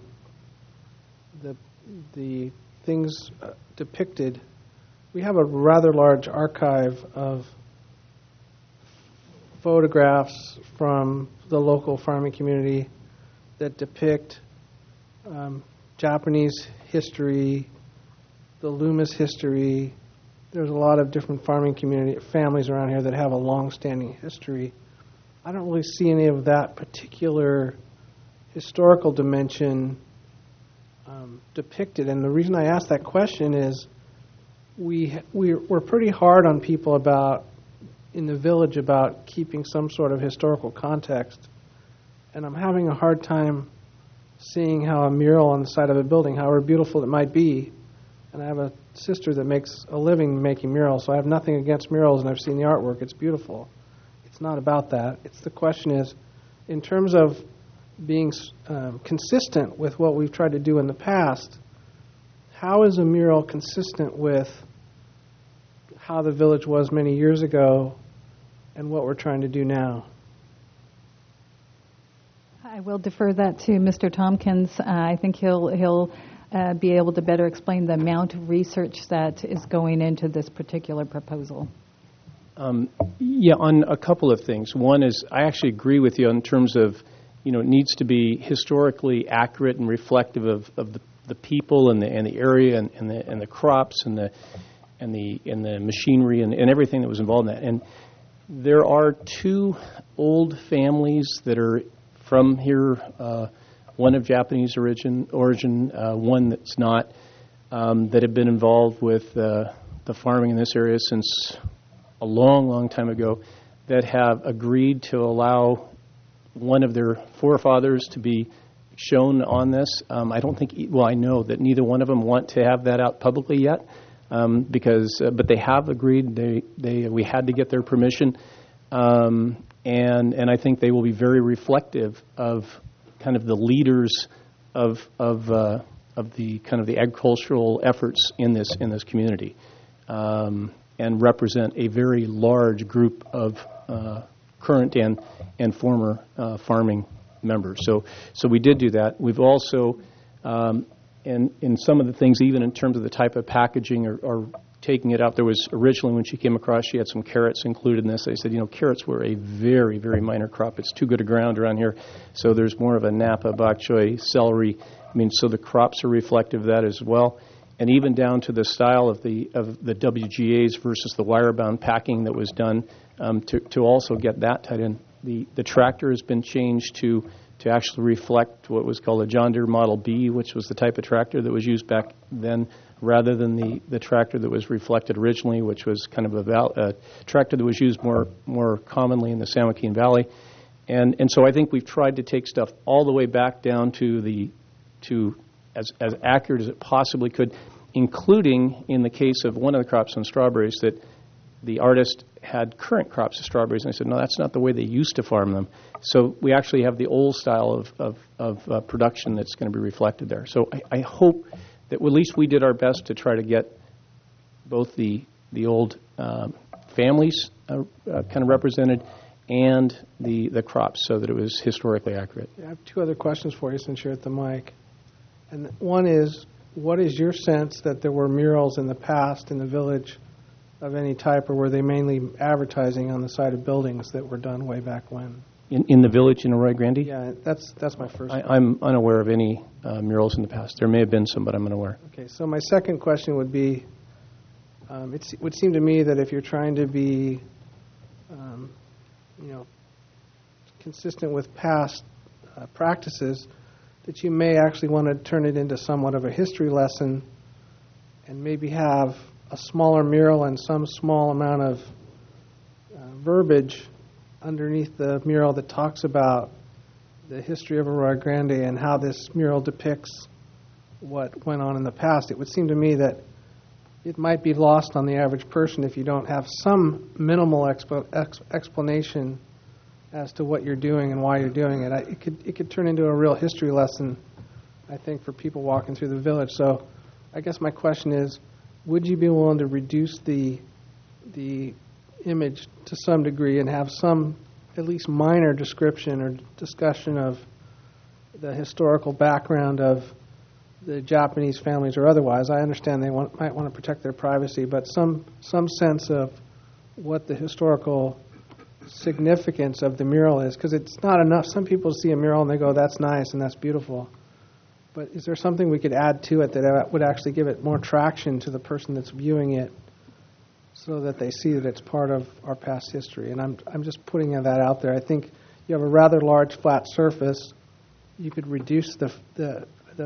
things depicted, we have a rather large archive of photographs from the local farming community that depict Japanese history, the Loomis history. There's a lot of different farming families around here that have a long-standing history. I don't really see any of that particular historical dimension depicted. And the reason I ask that question is we're pretty hard on people in the village about keeping some sort of historical context. And I'm having a hard time seeing how a mural on the side of a building, however beautiful it might be, and I have a sister that makes a living making murals, so I have nothing against murals, and I've seen the artwork. It's beautiful. It's not about that. The question is, in terms of being consistent with what we've tried to do in the past, how is a mural consistent with how the village was many years ago and what we're trying to do now? I will defer that to Mr. Tompkins. I think he'll be able to better explain the amount of research that is going into this particular proposal. Yeah, on a couple of things. One is I actually agree with you in terms of, it needs to be historically accurate and reflective of the people and the area and the crops and the machinery and everything that was involved in that. And there are two old families that are from here, one of Japanese origin, one that's not, that have been involved with the farming in this area since a long, long time ago, that have agreed to allow one of their forefathers to be shown on this. I don't think, I know that neither one of them want to have that out publicly yet, but they have agreed. We had to get their permission. And I think they will be very reflective of kind of the leaders of the kind of the agricultural efforts in this community, and represent a very large group of current and former farming members. So we did do that. We've also, in some of the things, even in terms of the type of packaging or taking it out, there was originally when she came across, she had some carrots included in this. They said, carrots were a very, very minor crop. It's too good a ground around here. So there's more of a Napa, bok choy, celery. So the crops are reflective of that as well. And even down to the style of the WGAs versus the wire-bound packing that was done to also get that tied in. The tractor has been changed to actually reflect what was called a John Deere Model B, which was the type of tractor that was used back then, rather than the tractor that was reflected originally, which was kind of a tractor that was used more commonly in the San Joaquin Valley. And so I think we've tried to take stuff all the way back down to as accurate as it possibly could, including in the case of one of the crops on strawberries that the artist had current crops of strawberries, and I said, no, that's not the way they used to farm them. So we actually have the old style of production that's going to be reflected there. So I hope that at least we did our best to try to get both the old families kind of represented and the crops so that it was historically accurate. I have two other questions for you since you're at the mic. And one is, what is your sense that there were murals in the past in the village of any type, or were they mainly advertising on the side of buildings that were done way back when? In the village in Arroyo Grande? Yeah, that's my first question. I'm unaware of any murals in the past. There may have been some, but I'm unaware. Okay, so my second question would be, it would seem to me that if you're trying to be, consistent with past practices, that you may actually want to turn it into somewhat of a history lesson and maybe have a smaller mural and some small amount of verbiage underneath the mural that talks about the history of Arroyo Grande and how this mural depicts what went on in the past. It would seem to me that it might be lost on the average person if you don't have some minimal explanation as to what you're doing and why you're doing it. It could turn into a real history lesson, I think, for people walking through the village. So I guess my question is, would you be willing to reduce the image to some degree and have some at least minor description or discussion of the historical background of the Japanese families or otherwise? I understand they might want to protect their privacy, but some sense of what the historical significance of the mural is, because it's not enough. Some people see a mural and they go, that's nice and that's beautiful. But is there something we could add to it that would actually give it more traction to the person that's viewing it so that they see that it's part of our past history? And I'm just putting that out there. I think you have a rather large flat surface. You could reduce it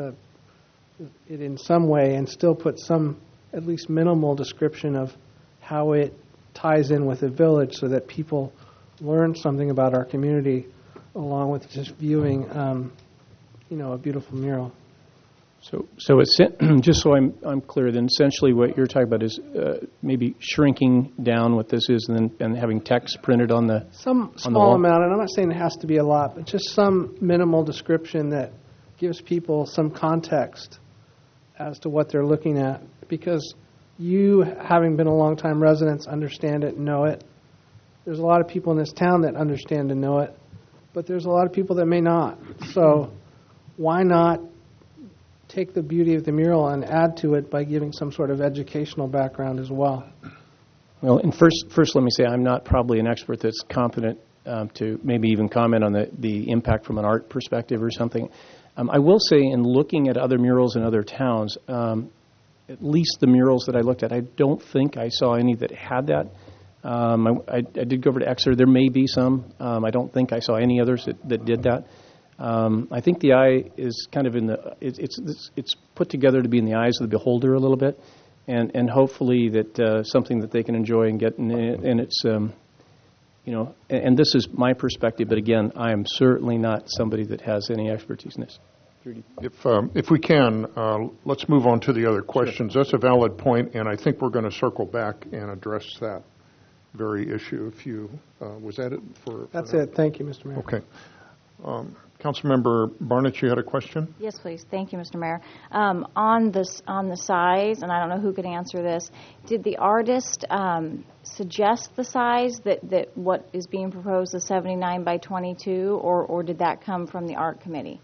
in some way and still put some at least minimal description of how it ties in with the village so that people learn something about our community along with just viewing a beautiful mural. So it's just so I'm clear, then essentially what you're talking about is maybe shrinking down what this is and having text printed on the some small amount, and I'm not saying it has to be a lot, but just some minimal description that gives people some context as to what they're looking at. Because you, having been a long-time residents, understand it and know it. There's a lot of people in this town that understand and know it, but there's a lot of people that may not. So why not take the beauty of the mural and add to it by giving some sort of educational background as well? Well, and first let me say I'm not probably an expert that's competent to maybe even comment on the impact from an art perspective or something. I will say in looking at other murals in other towns, at least the murals that I looked at, I don't think I saw any that had that. I did go over to Exeter. There may be some. I don't think I saw any others that did that. I think the eye is kind of it's put together to be in the eyes of the beholder a little bit, and hopefully that something that they can enjoy and get, and it's and this is my perspective, but again, I am certainly not somebody that has any expertise in this. If we can, let's move on to the other questions. Sure. That's a valid point, and I think we're going to circle back and address that very issue. If you was that it for? That's it. Thank you, Mr. Mayor. Okay. Councilmember Barnett, you had a question? Yes, please. Thank you, Mr. Mayor. On the size, and I don't know who could answer this, did the artist suggest the size that what is being proposed is 79 by 22, or did that come from the art committee?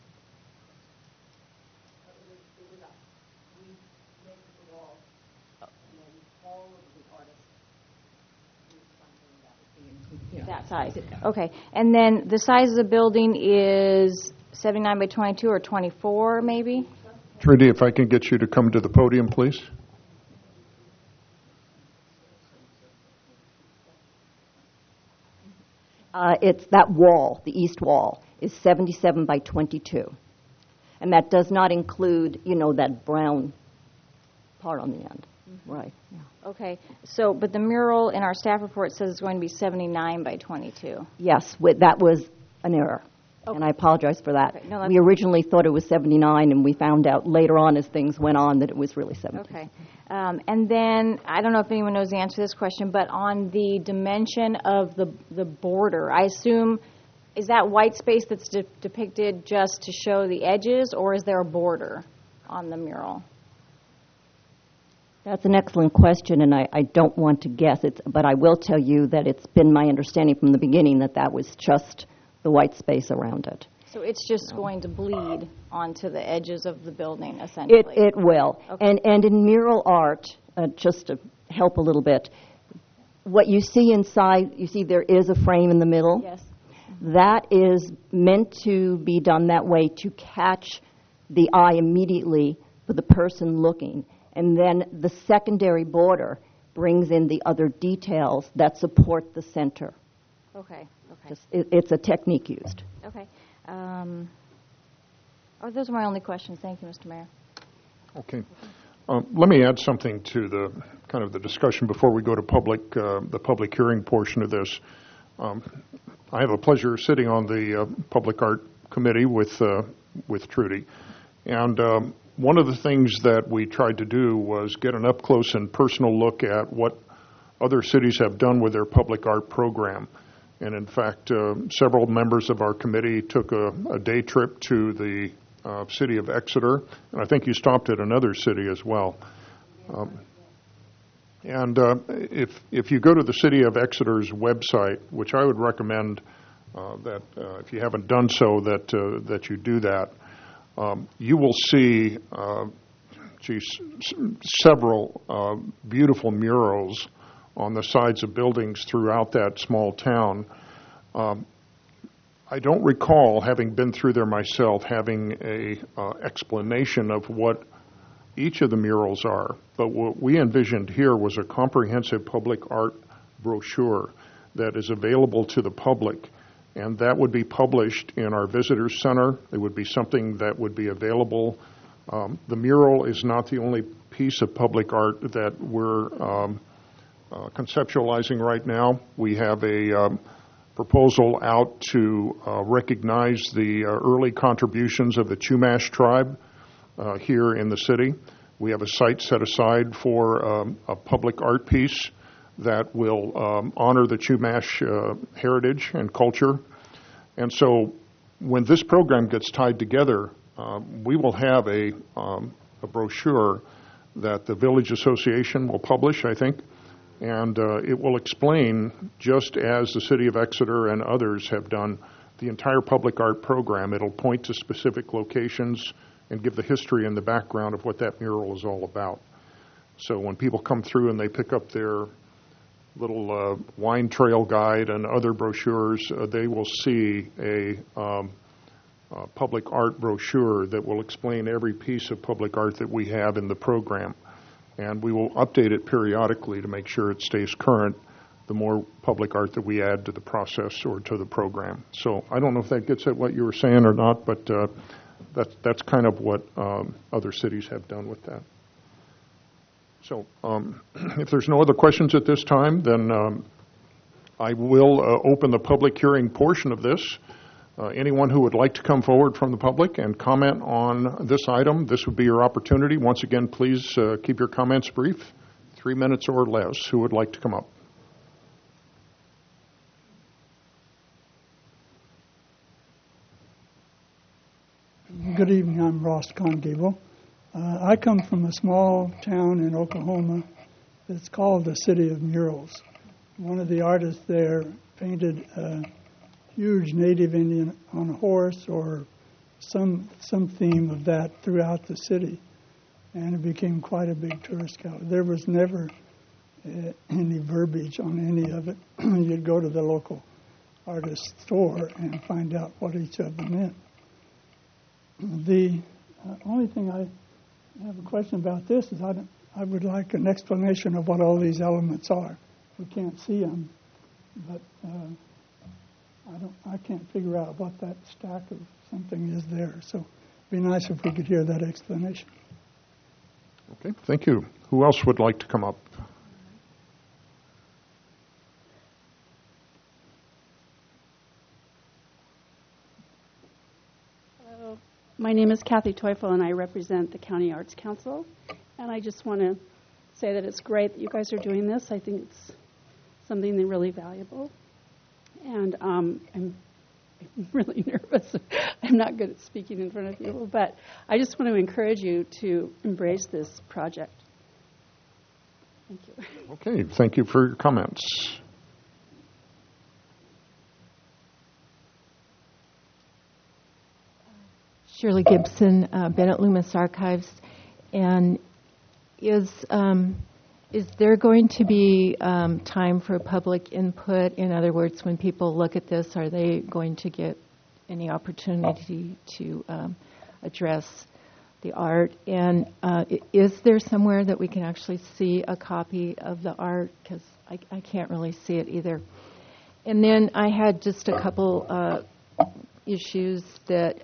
That size. Okay. And then the size of the building is 79 by 22 or 24, maybe? Trudy, if I can get you to come to the podium, please. It's that wall, the east wall, is 77 by 22. And that does not include, that brown part on the end. Mm-hmm. Right. Yeah. Okay. So, but the mural in our staff report says it's going to be 79 by 22. Yes, that was an error. Okay. And I apologize for that. Okay. No, we originally thought it was 79, and we found out later on as things went on that it was really 70. Okay. And then, I don't know if anyone knows the answer to this question, but on the dimension of the border, I assume, is that white space that's depicted just to show the edges, or is there a border on the mural? That's an excellent question, and I don't want to guess it, but I will tell you that it's been my understanding from the beginning that was just the white space around it. So it's just going to bleed onto the edges of the building, essentially? It will. Okay. And in mural art, just to help a little bit, what you see inside, you see there is a frame in the middle. Yes. That is meant to be done that way to catch the eye immediately for the person looking. And then the secondary border brings in the other details that support the center. Okay. It's a technique used. Okay. Those are my only questions. Thank you, Mr. Mayor. Okay. Let me add something to the kind of the discussion before we go to the public hearing portion of this. I have a pleasure sitting on the Public Art Committee with Trudy, and one of the things that we tried to do was get an up-close and personal look at what other cities have done with their public art program. And in fact, several members of our committee took a day trip to the city of Exeter, and I think you stopped at another city as well. If you go to the city of Exeter's website, which I would recommend that if you haven't done so, that you do that, you will see several beautiful murals on the sides of buildings throughout that small town. I don't recall, having been through there myself, having a explanation of what each of the murals are. But what we envisioned here was a comprehensive public art brochure that is available to the public, and that would be published in our visitor center. It would be something that would be available. The mural is not the only piece of public art that we're conceptualizing right now. We have a proposal out to recognize the early contributions of the Chumash tribe here in the city. We have a site set aside for a public art piece that will honor the Chumash heritage and culture. And so when this program gets tied together, we will have a brochure that the Village Association will publish, I think, and it will explain, just as the City of Exeter and others have done, the entire public art program. It'll point to specific locations and give the history and the background of what that mural is all about. So when people come through and they pick up their little wine trail guide and other brochures, they will see a public art brochure that will explain every piece of public art that we have in the program. And we will update it periodically to make sure it stays current, the more public art that we add to the process or to the program. So I don't know if that gets at what you were saying or not, but that's kind of what other cities have done with that. So if there's no other questions at this time, then I will open the public hearing portion of this. Anyone who would like to come forward from the public and comment on this item, this would be your opportunity. Once again, please keep your comments brief, 3 minutes or less. Who would like to come up? Good evening, I'm Ross Congable. I come from a small town in Oklahoma that's called the City of Murals. One of the artists there painted a huge native Indian on a horse or some theme of that throughout the city, and it became quite a big tourist gallery. There was never any verbiage on any of it. You'd go to the local artist store and find out what each of them meant. The only thing I have a question about this is I would like an explanation of what all these elements are. We can't see them, but I can't figure out what that stack of something is there. So it'd be nice if we could hear that explanation. Okay, thank you. Who else would like to come up? Hello, my name is Kathy Teufel, and I represent the County Arts Council. And I just want to say that it's great that you guys are doing this. I think it's something that's really valuable. And I'm really nervous. I'm not good at speaking in front of people, but I just want to encourage you to embrace this project. Thank you. Okay, thank you for your comments. Shirley Gibson, Bennett Loomis Archives. And is there going to be time for public input? In other words, when people look at this, are they going to get any opportunity to address the art? And is there somewhere that we can actually see a copy of the art? Because I can't really see it either. And then I had just a couple issues that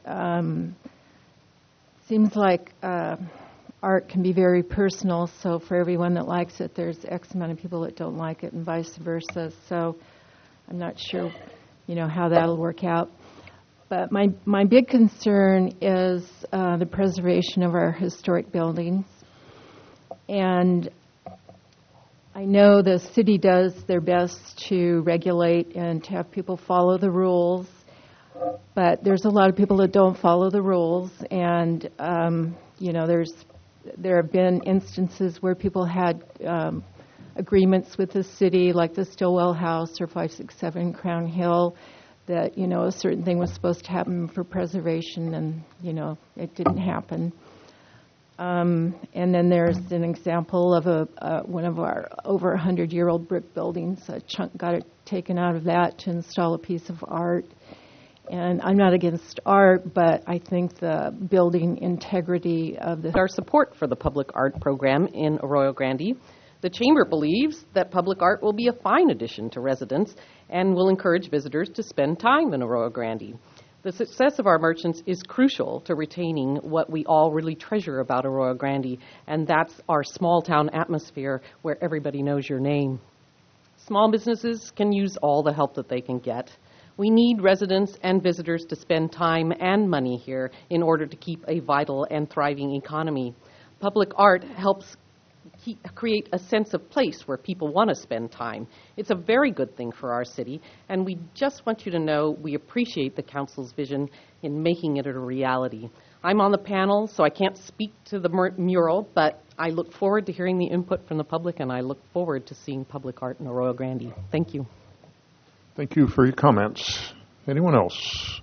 seems like art can be very personal, so for everyone that likes it, there's X amount of people that don't like it, and vice versa. So I'm not sure, how that'll work out. But my big concern is the preservation of our historic buildings. And I know the city does their best to regulate and to have people follow the rules, but there's a lot of people that don't follow the rules, and there have been instances where people had agreements with the city, like the Stillwell House or 567 Crown Hill, that, a certain thing was supposed to happen for preservation, and, it didn't happen. And then there's an example of one of our over 100-year-old brick buildings. A chunk got it taken out of that to install a piece of art. And I'm not against art, but I think the building integrity of the... Our support for the public art program in Arroyo Grande. The Chamber believes that public art will be a fine addition to residents and will encourage visitors to spend time in Arroyo Grande. The success of our merchants is crucial to retaining what we all really treasure about Arroyo Grande, and that's our small town atmosphere where everybody knows your name. Small businesses can use all the help that they can get. We need residents and visitors to spend time and money here in order to keep a vital and thriving economy. Public art helps create a sense of place where people want to spend time. It's a very good thing for our city, and we just want you to know we appreciate the council's vision in making it a reality. I'm on the panel, so I can't speak to the mural, but I look forward to hearing the input from the public, and I look forward to seeing public art in Arroyo Grande. Thank you. Thank you for your comments. Anyone else?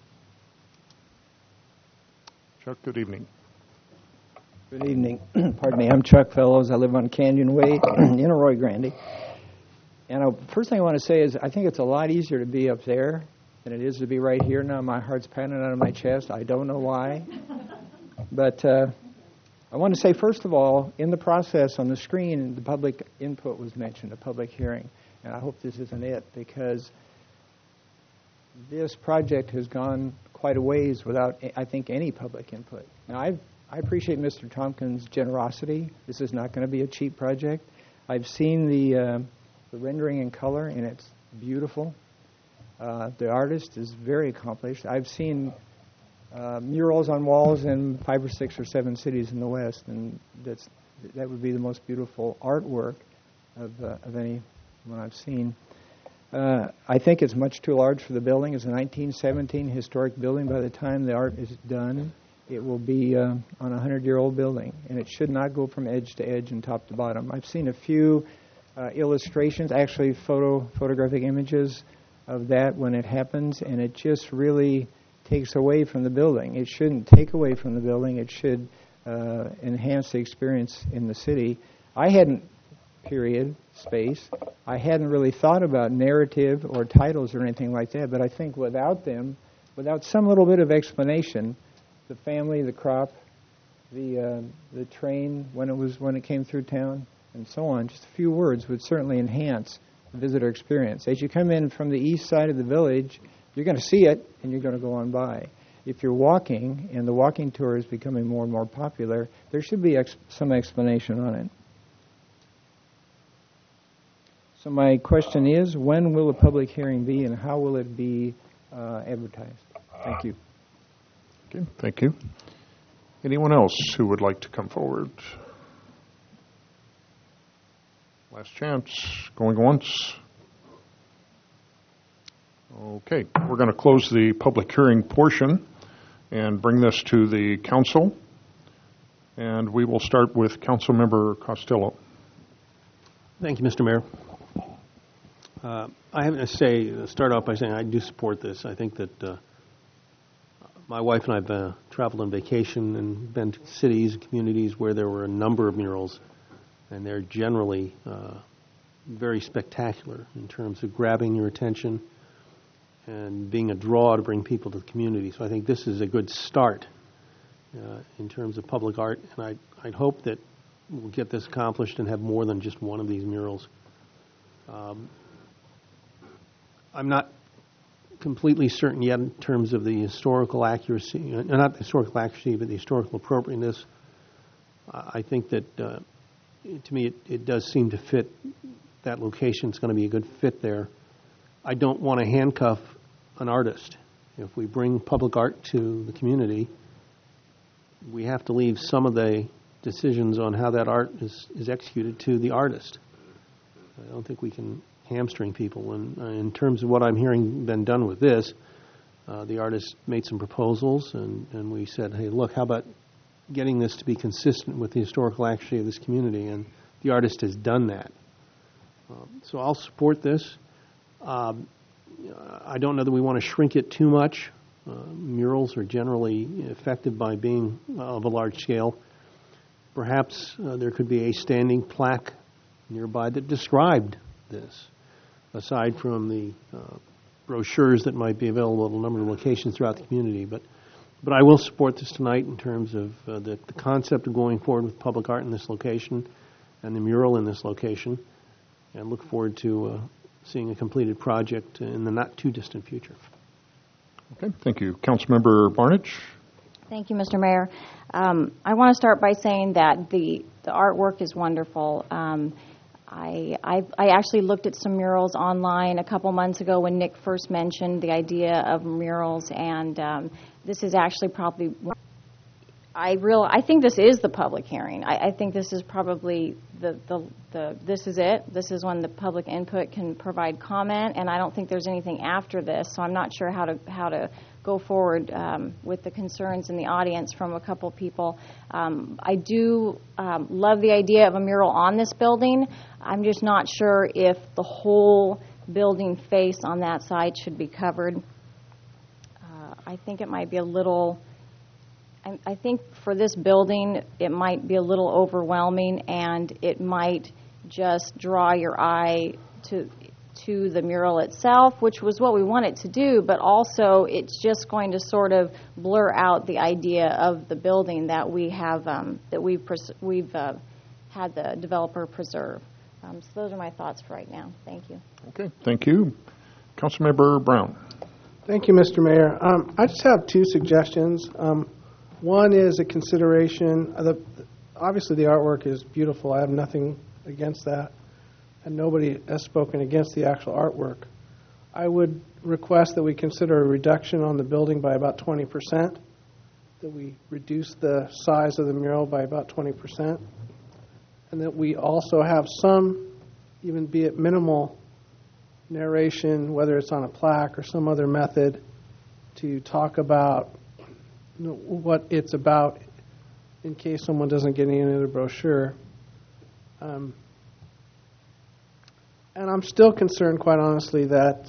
Chuck, good evening. Good evening. Pardon me. I'm Chuck Fellows. I live on Canyon Way in Arroyo Grande. And first thing I want to say is I think it's a lot easier to be up there than it is to be right here. Now my heart's pounding out of my chest. I don't know why. But I want to say, first of all, in the process on the screen, the public input was mentioned, a public hearing. And I hope this isn't it, because this project has gone quite a ways without, I think, any public input. Now, I appreciate Mr. Tompkins' generosity. This is not going to be a cheap project. I've seen the rendering in color, and it's beautiful. The artist is very accomplished. I've seen murals on walls in 5 or 6 or 7 cities in the West, and that would be the most beautiful artwork of any one I've seen. I think it's much too large for the building. It's a 1917 historic building. By the time the art is done, it will be on a 100-year-old building, and it should not go from edge to edge and top to bottom. I've seen a few illustrations, actually photographic images of that when it happens, and it just really takes away from the building. It shouldn't take away from the building. It should enhance the experience in the city. I hadn't I hadn't really thought about narrative or titles or anything like that, but I think without them, without some little bit of explanation, the family, the crop, the train when it came through town, and so on, just a few words would certainly enhance the visitor experience. As you come in from the east side of the village, you're going to see it and you're going to go on by. If you're walking, and the walking tour is becoming more and more popular, there should be some explanation on it. So my question is, when will a public hearing be, and how will it be advertised? Thank you. Okay, thank you. Anyone else who would like to come forward? Last chance. Going once. Okay, we're going to close the public hearing portion and bring this to the council. And we will start with Councilmember Costello. Thank you, Mr. Mayor. I have to start off by saying I do support this. I think that my wife and I have traveled on vacation and been to cities and communities where there were a number of murals, and they're generally very spectacular in terms of grabbing your attention and being a draw to bring people to the community. So I think this is a good start in terms of public art, and I'd hope that we'll get this accomplished and have more than just one of these murals. I'm not completely certain yet in terms of the historical accuracy, not the historical accuracy, but the historical appropriateness. I think that, to me, it does seem to fit that location. It's going to be a good fit there. I don't want to handcuff an artist. If we bring public art to the community, we have to leave some of the decisions on how that art is executed to the artist. I don't think we can hamstring people. And in terms of what I'm hearing been done with this, the artist made some proposals, and we said, hey, look, how about getting this to be consistent with the historical accuracy of this community? And the artist has done that. So I'll support this. I don't know that we want to shrink it too much. Murals are generally effective by being of a large scale. Perhaps there could be a standing plaque nearby that described this, aside from the brochures that might be available at a number of locations throughout the community. But I will support this tonight in terms of the concept of going forward with public art in this location and the mural in this location, and look forward to seeing a completed project in the not-too-distant future. Okay, thank you. Councilmember Barnich? Thank you, Mr. Mayor. I want to start by saying that the artwork is wonderful. I actually looked at some murals online a couple months ago when Nick first mentioned the idea of murals, and this is actually probably I think this is the public hearing. I think this is probably this is it. This is when the public input can provide comment, and I don't think there's anything after this. So I'm not sure how to go forward with the concerns in the audience from a couple people. I do love the idea of a mural on this building. I'm just not sure if the whole building face on that side should be covered. I think it might be a little. I think for this building, it might be a little overwhelming, and it might just draw your eye to the mural itself, which was what we wanted to do, but also it's just going to sort of blur out the idea of the building that we have that we've had the developer preserve. So those are my thoughts for right now. Thank you. Okay, thank you. Councilmember Brown. Thank you, Mr. Mayor. I just have two suggestions. One is a consideration. Obviously, the artwork is beautiful. I have nothing against that, and nobody has spoken against the actual artwork. I would request that we consider a reduction on the building by about 20%, that we reduce the size of the mural by about 20%, and that we also have some, even be it minimal, narration, whether it's on a plaque or some other method, to talk about what it's about in case someone doesn't get any of the brochure. And I'm still concerned, quite honestly, that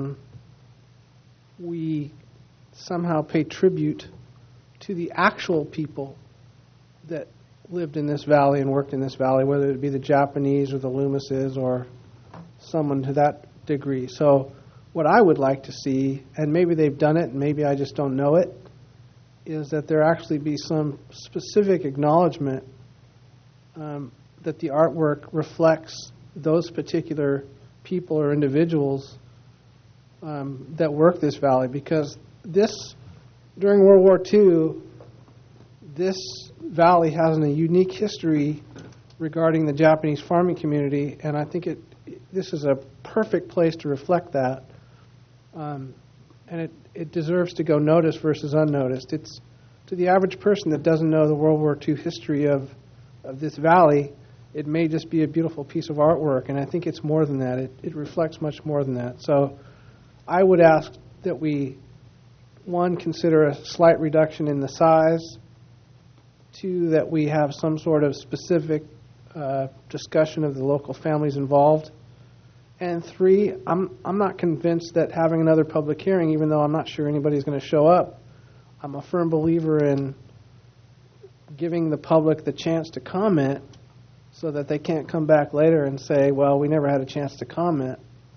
we somehow pay tribute to the actual people that lived in this valley and worked in this valley, whether it be the Japanese or the Loomises or someone to that degree. So what I would like to see, and maybe they've done it and maybe I just don't know it, is that there actually be some specific acknowledgement that the artwork reflects those particular people or individuals that work this valley. Because during World War II, this valley has a unique history regarding the Japanese farming community, and I think this is a perfect place to reflect that. And it deserves to go noticed versus unnoticed. It's to the average person that doesn't know the World War II history of this valley, it may just be a beautiful piece of artwork, and I think it's more than that. It reflects much more than that. So I would ask that we, one, consider a slight reduction in the size, two, that we have some sort of specific discussion of the local families involved, and three, I'm not convinced that having another public hearing, even though I'm not sure anybody's going to show up, I'm a firm believer in giving the public the chance to comment so that they can't come back later and say, well, we never had a chance to comment.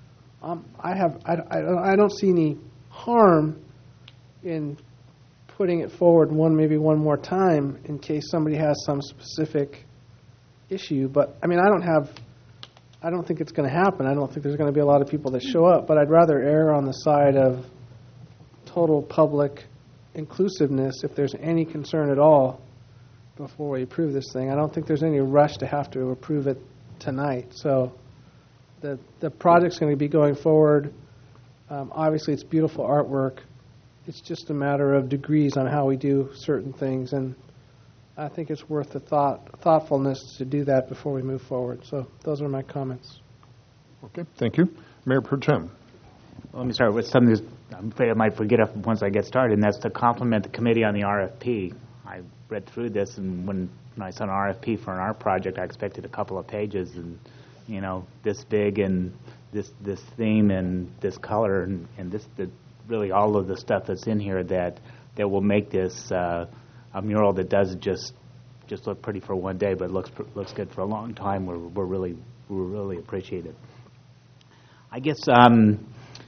I don't see any harm in putting it forward maybe one more time in case somebody has some specific issue. But, I mean, I don't think it's going to happen. I don't think there's going to be a lot of people that show up, but I'd rather err on the side of total public inclusiveness if there's any concern at all before we approve this thing. I don't think there's any rush to have to approve it tonight. So the project's going to be going forward. Obviously, it's beautiful artwork. It's just a matter of degrees on how we do certain things, and I think it's worth the thoughtfulness to do that before we move forward. So those are my comments. Okay, thank you. Mayor Pro Tem. Well, let me start with something that I'm afraid I might forget once I get started, and that's to compliment the committee on the RFP. I read through this, and when I saw an RFP for an art project, I expected a couple of pages, and this big, and this theme, and this color, and really all of the stuff that's in here that will make this a mural that doesn't just look pretty for one day, but looks good for a long time. We really appreciate it. I guess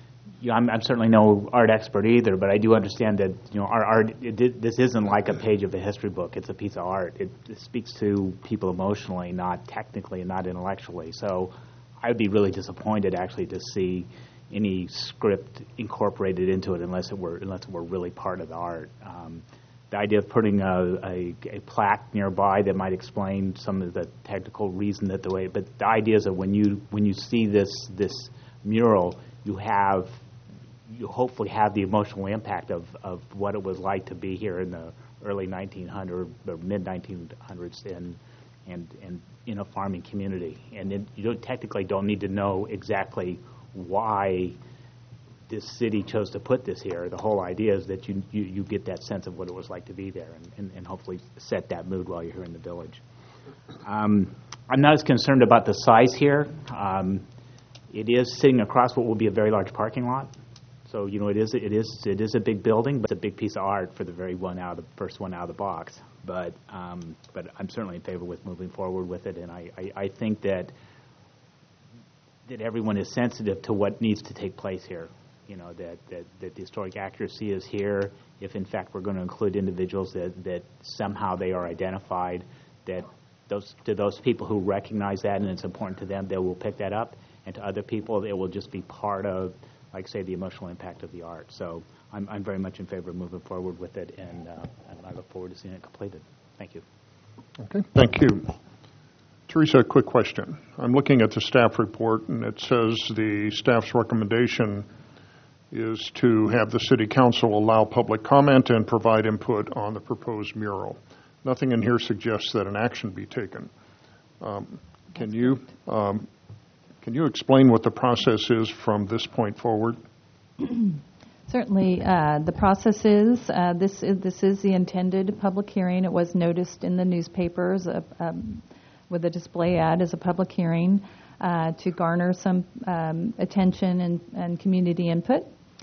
I'm certainly no art expert either, but I do understand that our art. This isn't like a page of a history book. It's a piece of art. It speaks to people emotionally, not technically, and not intellectually. So I would be really disappointed actually to see any script incorporated into it unless it were really part of the art. The idea of putting a plaque nearby that might explain some of the technical reason that the way, but the idea is that when you see this mural, you hopefully have the emotional impact of what it was like to be here in the early 1900s or mid 1900s and in a farming community. And you technically don't need to know exactly why this city chose to put this here. The whole idea is that you get that sense of what it was like to be there and hopefully set that mood while you're here in the village. I'm not as concerned about the size here. It is sitting across what will be a very large parking lot. So, it is a big building, but it's a big piece of art for the first one out of the box. But I'm certainly in favor with moving forward with it, and I think that everyone is sensitive to what needs to take place here. That the historic accuracy is here. If in fact we're going to include individuals that somehow they are identified, that those people who recognize that and it's important to them, they will pick that up. And to other people, it will just be part of, like say, the emotional impact of the art. So I'm very much in favor of moving forward with it, and I look forward to seeing it completed. Thank you. Okay, thank you. Teresa, a quick question. I'm looking at the staff report, and it says the staff's recommendation is to have the City Council allow public comment and provide input on the proposed mural. Nothing in here suggests that an action be taken. Can you explain what the process is from this point forward? Certainly. The process is, this is the intended public hearing. It was noticed in the newspapers with a display ad as a public hearing to garner some attention and community input.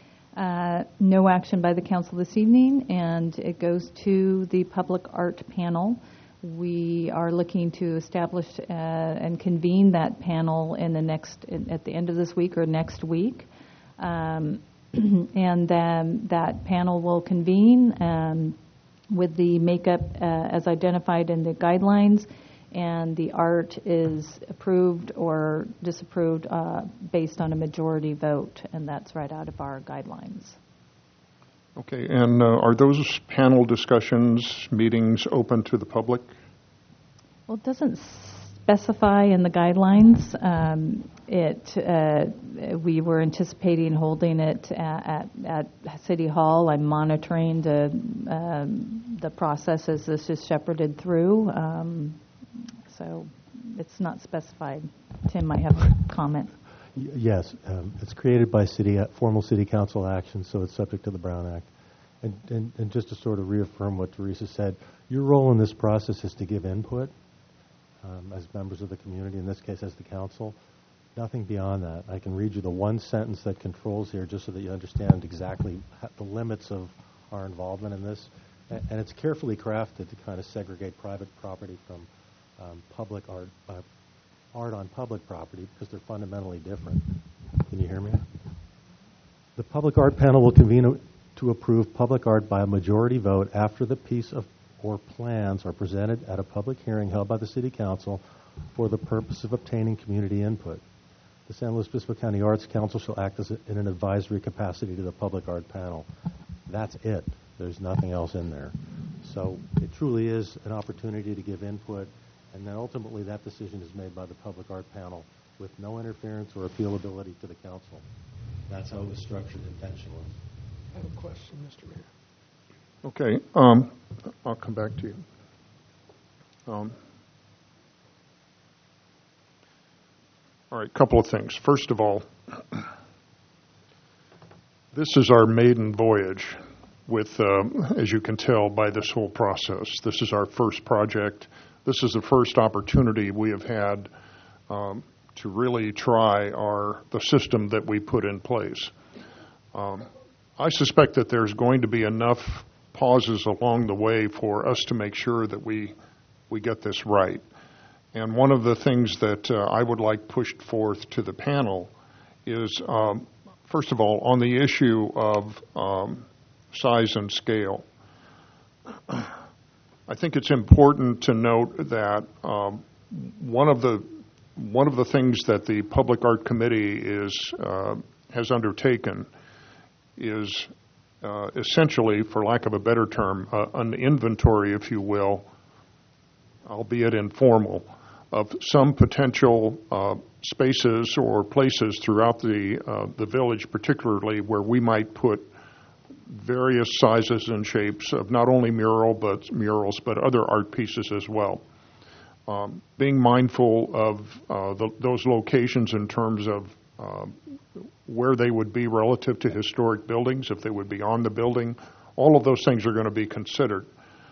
No action by the council this evening, and it goes to the public art panel. We are looking to establish and convene that panel at the end of this week or next week. And then that panel will convene with the makeup as identified in the guidelines, and the art is approved or disapproved based on a majority vote, and that's right out of our guidelines. Okay, and are those panel discussions, meetings open to the public? Well, it doesn't specify in the guidelines. We were anticipating holding it at City Hall. I'm monitoring the process as this is shepherded through. So it's not specified. Tim might have a comment. Yes, it's created by formal City Council action, so it's subject to the Brown Act. And just to sort of reaffirm what Teresa said, your role in this process is to give input as members of the community, in this case as the council. Nothing beyond that. I can read you the one sentence that controls here just so that you understand exactly the limits of our involvement in this. And it's carefully crafted to kind of segregate private property from public art on public property because they're fundamentally different. Can you hear me? The public art panel will convene to approve public art by a majority vote after the piece of or plans are presented at a public hearing held by the City Council for the purpose of obtaining community input. The San Luis Obispo County Arts Council shall act in an advisory capacity to the public art panel. That's it. There's nothing else in there. So it truly is an opportunity to give input, and then ultimately that decision is made by the public art panel with no interference or appealability to the council. That's how it was structured intentionally. I have a question, Mr. Mayor. Okay, I'll come back to you. All right, a couple of things. First of all, this is our maiden voyage with, as you can tell by this whole process. This is our first project. This is the first opportunity we have had to really try the system that we put in place. I suspect that there's going to be enough pauses along the way for us to make sure that we get this right. And one of the things that I would like pushed forth to the panel is First of all, on the issue of size and scale, I think it's important to note that one of the things that the Public Art Committee has undertaken is essentially, for lack of a better term, an inventory, if you will, albeit informal, of some potential spaces or places throughout the village, particularly where we might put various sizes and shapes of not only murals, but other art pieces as well. Being mindful of those locations in terms of where they would be relative to historic buildings, if they would be on the building, all of those things are going to be considered.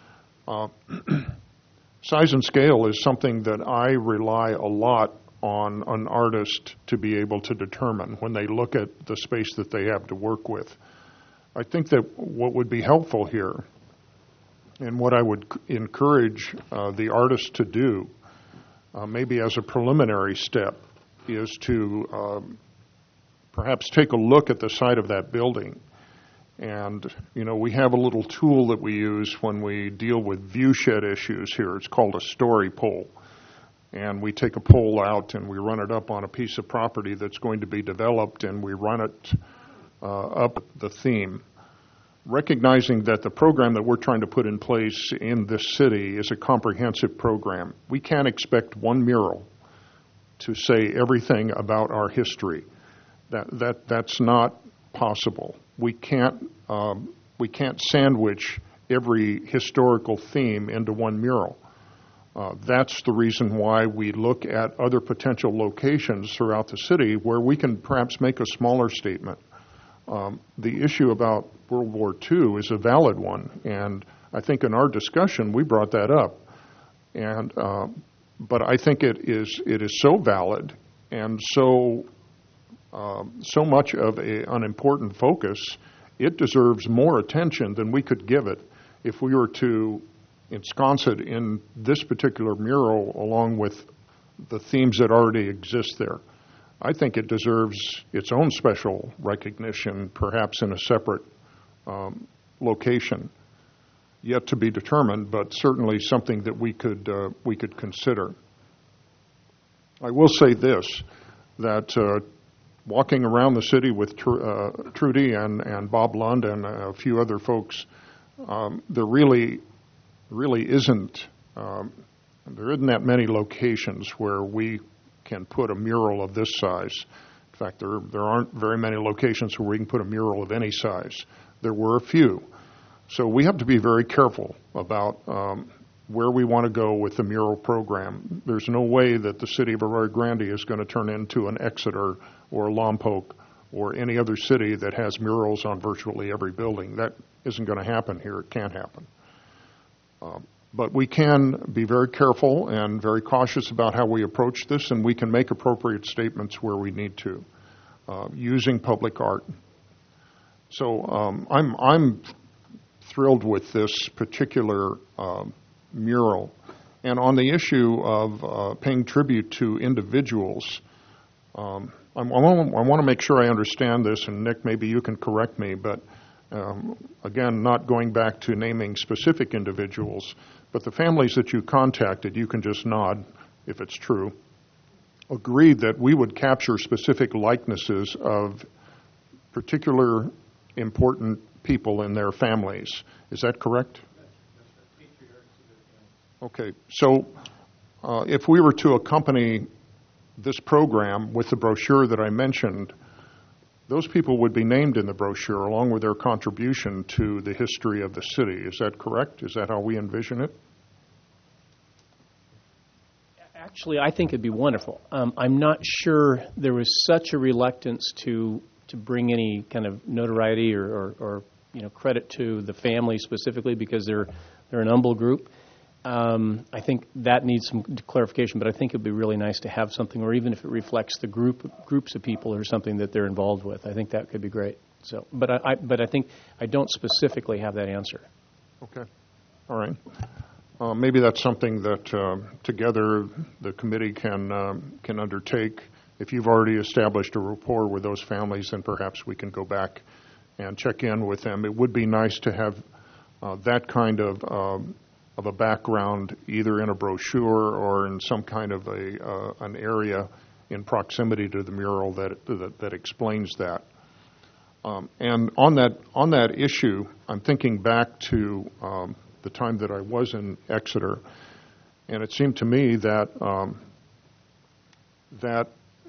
Size and scale is something that I rely a lot on an artist to be able to determine when they look at the space that they have to work with. I think that what would be helpful here, and what I would encourage the artist to do, maybe as a preliminary step, is to perhaps take a look at the site of that building. And, we have a little tool that we use when we deal with viewshed issues here. It's called a story pole. And we take a pole out and we run it up on a piece of property that's going to be developed, and we run it up the theme. Recognizing that the program that we're trying to put in place in this city is a comprehensive program. We can't expect one mural to say everything about our history. That's not possible. We can't sandwich every historical theme into one mural. That's the reason why we look at other potential locations throughout the city where we can perhaps make a smaller statement. The issue about World War II is a valid one, and I think in our discussion we brought that up. And but I think it is so valid and so much of an important focus, it deserves more attention than we could give it if we were to ensconce it in this particular mural along with the themes that already exist there. I think it deserves its own special recognition, perhaps in a separate location, yet to be determined, but certainly something that we could consider. I will say this, that walking around the city with Trudy and Bob Lund and a few other folks, there really isn't that many locations where we can put a mural of this size. In fact, there aren't very many locations where we can put a mural of any size. There were a few. So we have to be very careful about where we want to go with the mural program. There's no way that the city of Arroyo Grande is going to turn into an Exeter or a Lompoc or any other city that has murals on virtually every building. That isn't going to happen here. It can't happen. But we can be very careful and very cautious about how we approach this, and we can make appropriate statements where we need to, using public art. So I'm thrilled with this particular mural. And on the issue of paying tribute to individuals, I want to make sure I understand this, and Nick, maybe you can correct me, but again, not going back to naming specific individuals, but the families that you contacted, you can just nod if it's true, agreed that we would capture specific likenesses of particular important people in their families. Is that correct? Okay, so if we were to accompany this program with the brochure that I mentioned, those people would be named in the brochure along with their contribution to the history of the city. Is that correct? Is that how we envision it? Actually, I think it'd be wonderful. I'm not sure there was such a reluctance to bring any kind of notoriety or credit to the family specifically because they're an humble group. I think that needs some clarification, but I think it'd be really nice to have something, or even if it reflects the groups of people or something that they're involved with. I think that could be great. So, but I think I don't specifically have that answer. Okay, all right. Maybe that's something that together the committee can undertake if you've already established a rapport with those families, then perhaps we can go back and check in with them. It would be nice to have that kind of a background either in a brochure or in some kind of an area in proximity to the mural that explains that. And on that issue, I'm thinking back to the time that I was in Exeter, and it seemed to me that that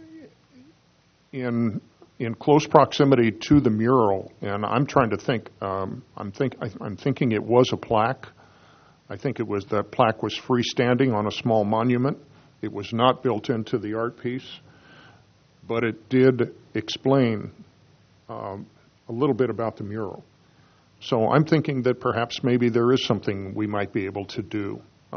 in close proximity to the mural, and I'm trying to think, I'm thinking it was a plaque. I think that plaque was freestanding on a small monument. It was not built into the art piece, but it did explain a little bit about the mural. So I'm thinking that perhaps maybe there is something we might be able to do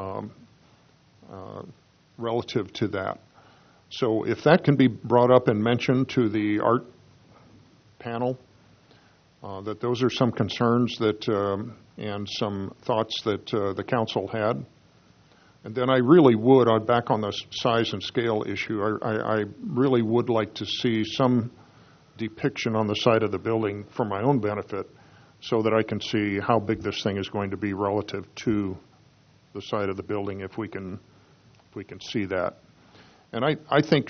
relative to that. So if that can be brought up and mentioned to the art panel, that those are some concerns that and some thoughts that the council had. And then I really would, back on the size and scale issue, I really would like to see some depiction on the side of the building for my own benefit so that I can see how big this thing is going to be relative to the side of the building if we can see that. And I think,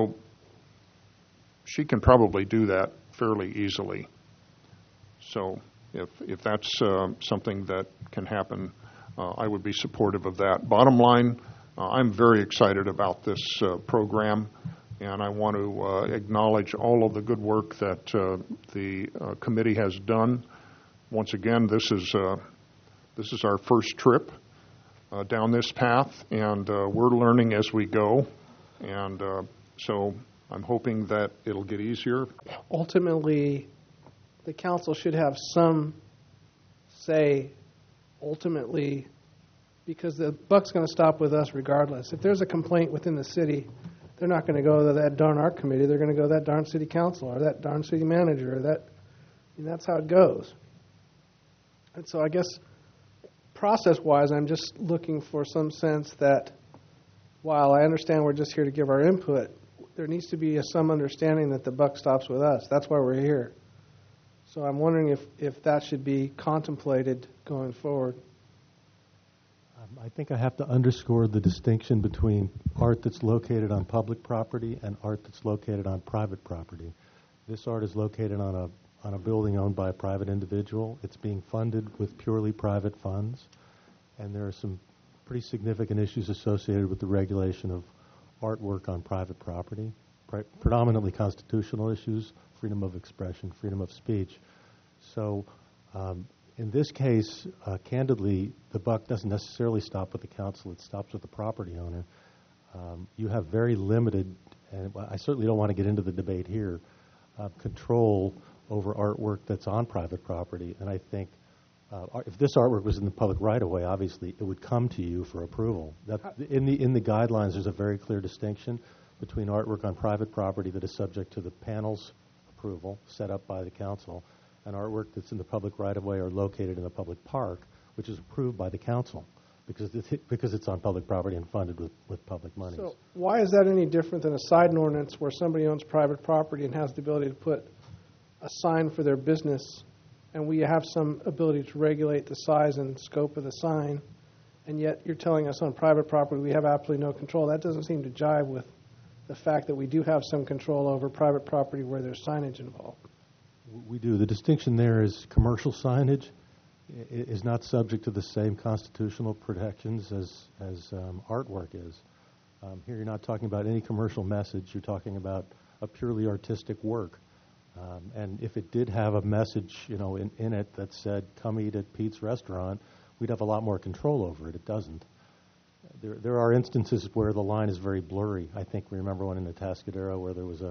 she can probably do that fairly easily. So if that's something that can happen, I would be supportive of that. Bottom line, I'm very excited about this program, and I want to acknowledge all of the good work that the committee has done. Once again, this is our first trip down this path, and we're learning as we go. And so I'm hoping that it'll get easier. Ultimately, the council should have some say, ultimately, because the buck's going to stop with us regardless. If there's a complaint within the city, they're not going to go to that darn art committee. They're going to go to that darn city council or that darn city manager. And that's how it goes. And so I guess process-wise, I'm just looking for some sense that while I understand we're just here to give our input, there needs to be some understanding that the buck stops with us. That's why we're here. So I'm wondering if that should be contemplated going forward. I think I have to underscore the distinction between art that's located on public property and art that's located on private property. This art is located on a building owned by a private individual. It's being funded with purely private funds, and there are some pretty significant issues associated with the regulation of artwork on private property, predominantly constitutional issues, freedom of expression, freedom of speech. So in this case, candidly, the buck doesn't necessarily stop with the council. It stops with the property owner. You have very limited, and I certainly don't want to get into the debate here, control over artwork that's on private property. And I think if this artwork was in the public right-of-way, obviously it would come to you for approval. In the guidelines, there's a very clear distinction between artwork on private property that is subject to the panel's approval set up by the council and artwork that's in the public right-of-way or located in a public park, which is approved by the council because it's on public property and funded with public money. So why is that any different than a sign ordinance where somebody owns private property and has the ability to put a sign for their business, and we have some ability to regulate the size and scope of the sign, and yet you're telling us on private property we have absolutely no control? That doesn't seem to jive with the fact that we do have some control over private property where there's signage involved. We do. The distinction there is commercial signage is not subject to the same constitutional protections as artwork is. Here you're not talking about any commercial message. You're talking about a purely artistic work. And if it did have a message, in it that said, "Come eat at Pete's Restaurant," we'd have a lot more control over it. It doesn't. There are instances where the line is very blurry. I think we remember one in the Atascadero where there was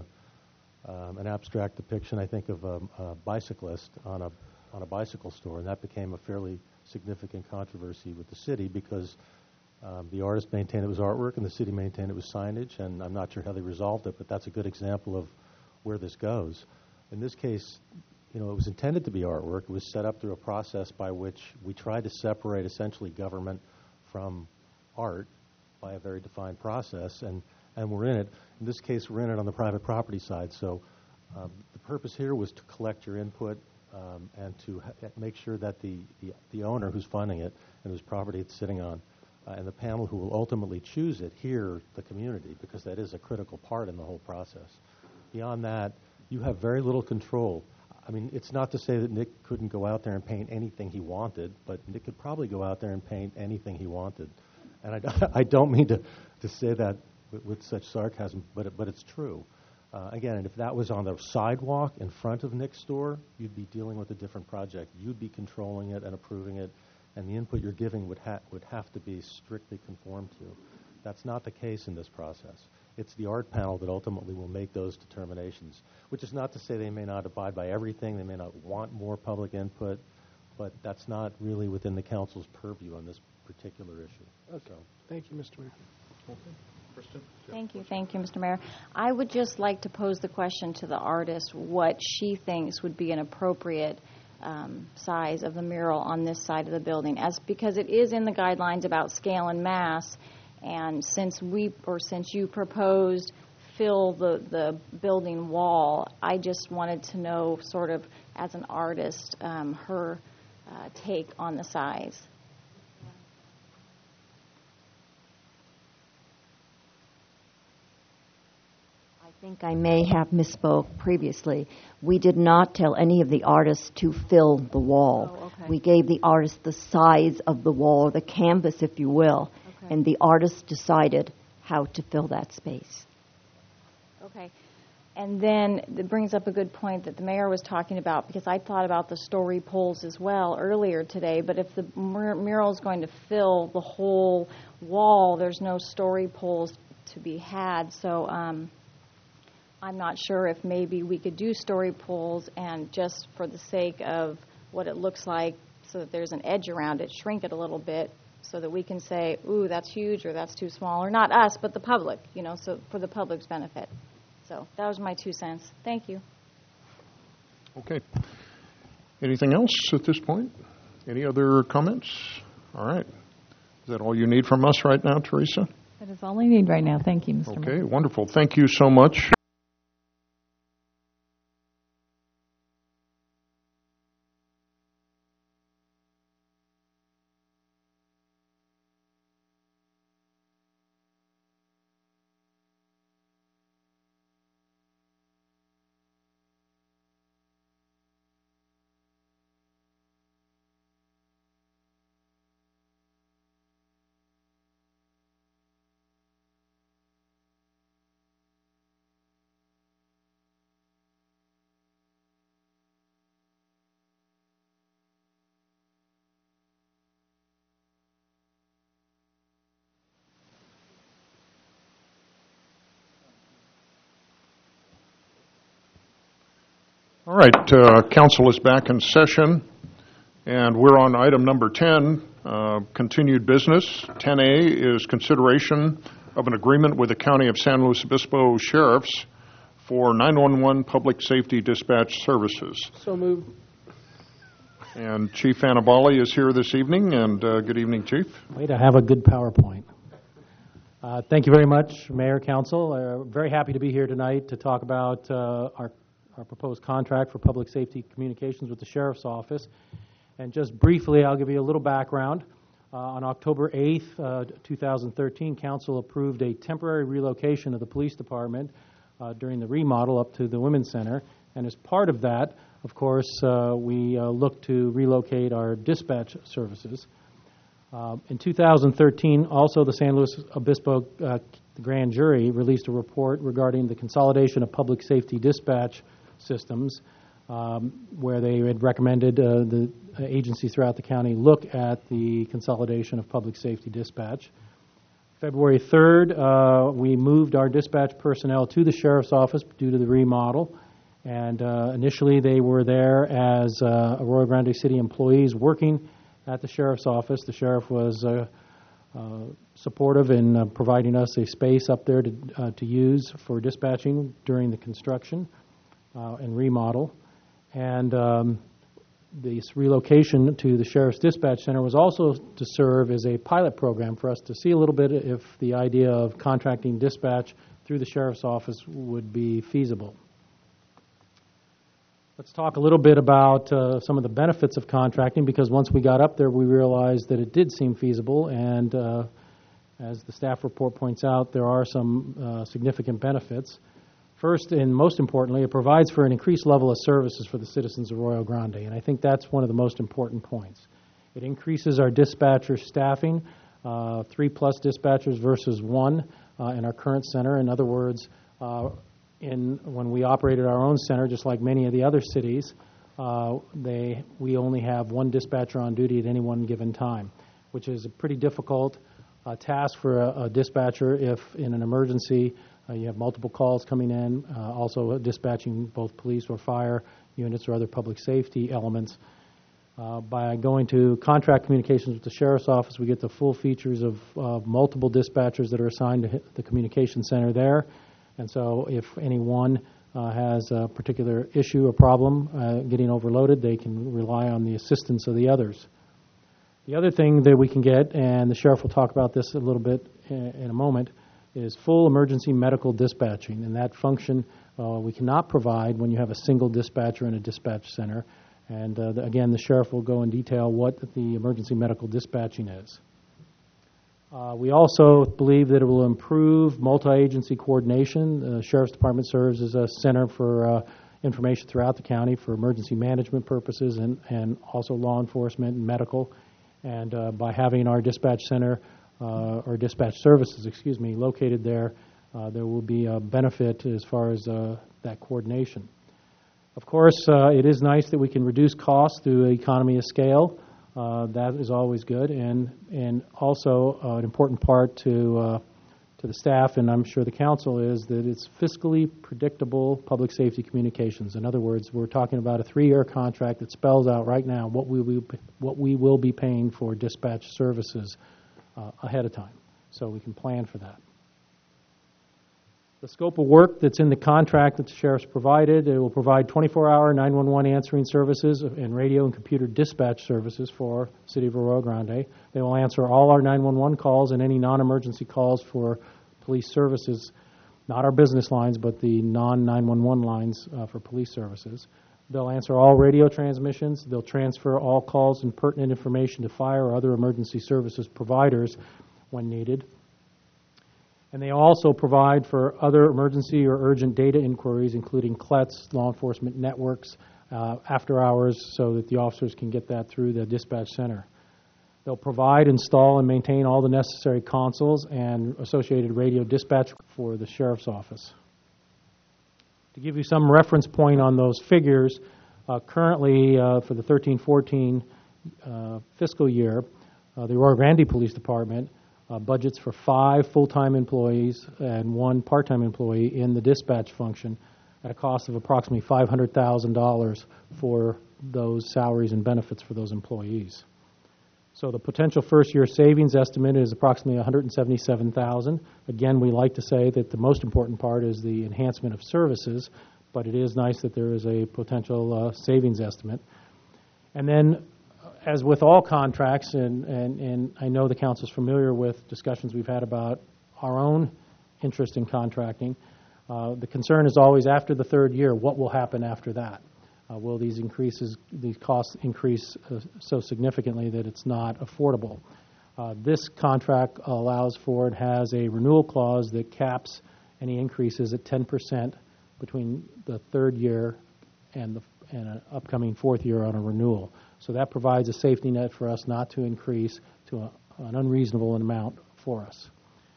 an abstract depiction, I think, of a bicyclist on a bicycle store, and that became a fairly significant controversy with the city because the artist maintained it was artwork and the city maintained it was signage, and I'm not sure how they resolved it, but that's a good example of where this goes. In this case, it was intended to be artwork. It was set up through a process by which we tried to separate essentially government from art by a very defined process, and and we're in it. In this case, we're in it on the private property side. So the purpose here was to collect your input and to make sure that the owner who's funding it and whose property it's sitting on and the panel who will ultimately choose it hear the community, because that is a critical part in the whole process. Beyond that, you have very little control. I mean, it's not to say that Nick couldn't go out there and paint anything he wanted, but Nick could probably go out there and paint anything he wanted. And I don't mean to say that with such sarcasm, but it's true. Again, and if that was on the sidewalk in front of Nick's store, you'd be dealing with a different project. You'd be controlling it and approving it, and the input you're giving would have to be strictly conformed to. That's not the case in this process. It's the art panel that ultimately will make those determinations, which is not to say they may not abide by everything, they may not want more public input, but that's not really within the council's purview on this particular issue. Okay. Thank you, Mr. Mayor. Okay. Kristen? Thank you, Mr. Mayor. I would just like to pose the question to the artist what she thinks would be an appropriate size of the mural on this side of the building, because it is in the guidelines about scale and mass, and since you proposed fill the building wall, I just wanted to know, sort of as an artist, her take on the size. I think I may have misspoke previously. We did not tell any of the artists to fill the wall. Oh, okay. We gave the artists the size of the wall, or the canvas, if you will, Okay. and the artists decided how to fill that space. Okay. And then it brings up a good point that the mayor was talking about, because I thought about the story poles as well earlier today, but if the mural is going to fill the whole wall, there's no story poles to be had. So I'm not sure if maybe we could do story poles and, just for the sake of what it looks like, so that there's an edge around it, shrink it a little bit so that we can say, ooh, that's huge, or that's too small, or not us, but the public, so for the public's benefit. So that was my 2 cents. Thank you. Okay. Anything else at this point? Any other comments? All right. Is that all you need from us right now, Teresa? That is all I need right now. Thank you, Mr. Mayor. Okay, wonderful. Thank you so much. All right, council is back in session, and we're on item number 10, continued business. 10A is consideration of an agreement with the County of San Luis Obispo Sheriffs for 911 public safety dispatch services. So moved. And Chief Annabali is here this evening, and good evening, Chief. Way to have a good PowerPoint. Thank you very much, Mayor, Council. Very happy to be here tonight to talk about our proposed contract for public safety communications with the Sheriff's Office. And just briefly, I'll give you a little background. On October 8th, 2013, Council approved a temporary relocation of the police department during the remodel up to the Women's Center. And as part of that, of course, we look to relocate our dispatch services. In 2013, also the San Luis Obispo grand jury released a report regarding the consolidation of public safety dispatch systems, where they had recommended the agencies throughout the county look at the consolidation of public safety dispatch. February 3rd, we moved our dispatch personnel to the Sheriff's Office due to the remodel. And initially they were there as Arroyo Grande City employees working at the Sheriff's Office. The Sheriff was supportive in providing us a space up there to use for dispatching during the construction and remodel. And this relocation to the Sheriff's Dispatch Center was also to serve as a pilot program for us to see a little bit if the idea of contracting dispatch through the Sheriff's Office would be feasible. Let's talk a little bit about some of the benefits of contracting, because once we got up there, we realized that it did seem feasible, and as the staff report points out, there are some significant benefits. First, and most importantly, it provides for an increased level of services for the citizens of Arroyo Grande, and I think that's one of the most important points. It increases our dispatcher staffing, 3+ dispatchers versus 1 in our current center. In other words, when we operated our own center, just like many of the other cities, we only have 1 dispatcher on duty at any one given time, which is a pretty difficult task for a dispatcher if in an emergency you have multiple calls coming in, also dispatching both police or fire units or other public safety elements. By going to contract communications with the Sheriff's Office, we get the full features of multiple dispatchers that are assigned to the communication center there. And so if anyone has a particular issue or problem getting overloaded, they can rely on the assistance of the others. The other thing that we can get, and the Sheriff will talk about this a little bit in a moment, is full emergency medical dispatching. And that function we cannot provide when you have a single dispatcher in a dispatch center. And again, the Sheriff will go in detail what the emergency medical dispatching is. We also believe that it will improve multi-agency coordination. The Sheriff's Department serves as a center for information throughout the county for emergency management purposes and also law enforcement and medical. And by having our dispatch center, or dispatch services, located there, there will be a benefit as far as that coordination. Of course, it is nice that we can reduce costs through economy of scale. That is always good, and also an important part to the staff, and I'm sure the council, is that it's fiscally predictable public safety communications. In other words, we're talking about a 3-year contract that spells out right now what we will be paying for dispatch services ahead of time, so we can plan for that. The scope of work that's in the contract that the Sheriff's provided, it will provide 24-hour 911 answering services and radio and computer dispatch services for the City of Arroyo Grande. They will answer all our 911 calls and any non-emergency calls for police services, not our business lines, but the non-911 lines for police services. They'll answer all radio transmissions. They'll transfer all calls and pertinent information to fire or other emergency services providers when needed. And they also provide for other emergency or urgent data inquiries, including CLETS, law enforcement networks, after hours, so that the officers can get that through the dispatch center. They'll provide, install, and maintain all the necessary consoles and associated radio dispatch for the Sheriff's Office. To give you some reference point on those figures, currently for the 13-14 fiscal year, the Arroyo Grande Police Department budgets for 5 full-time employees and 1 part-time employee in the dispatch function at a cost of approximately $500,000 for those salaries and benefits for those employees. So the potential first-year savings estimate is approximately $177,000. Again, we like to say that the most important part is the enhancement of services, but it is nice that there is a potential savings estimate. And then, as with all contracts, and I know the council's familiar with discussions we've had about our own interest in contracting, the concern is always after the 3rd year, what will happen after that? Will these costs increase so significantly that it's not affordable? This contract allows for and has a renewal clause that caps any increases at 10% between the 3rd year and an upcoming 4th year on a renewal. So that provides a safety net for us not to increase to an unreasonable amount for us.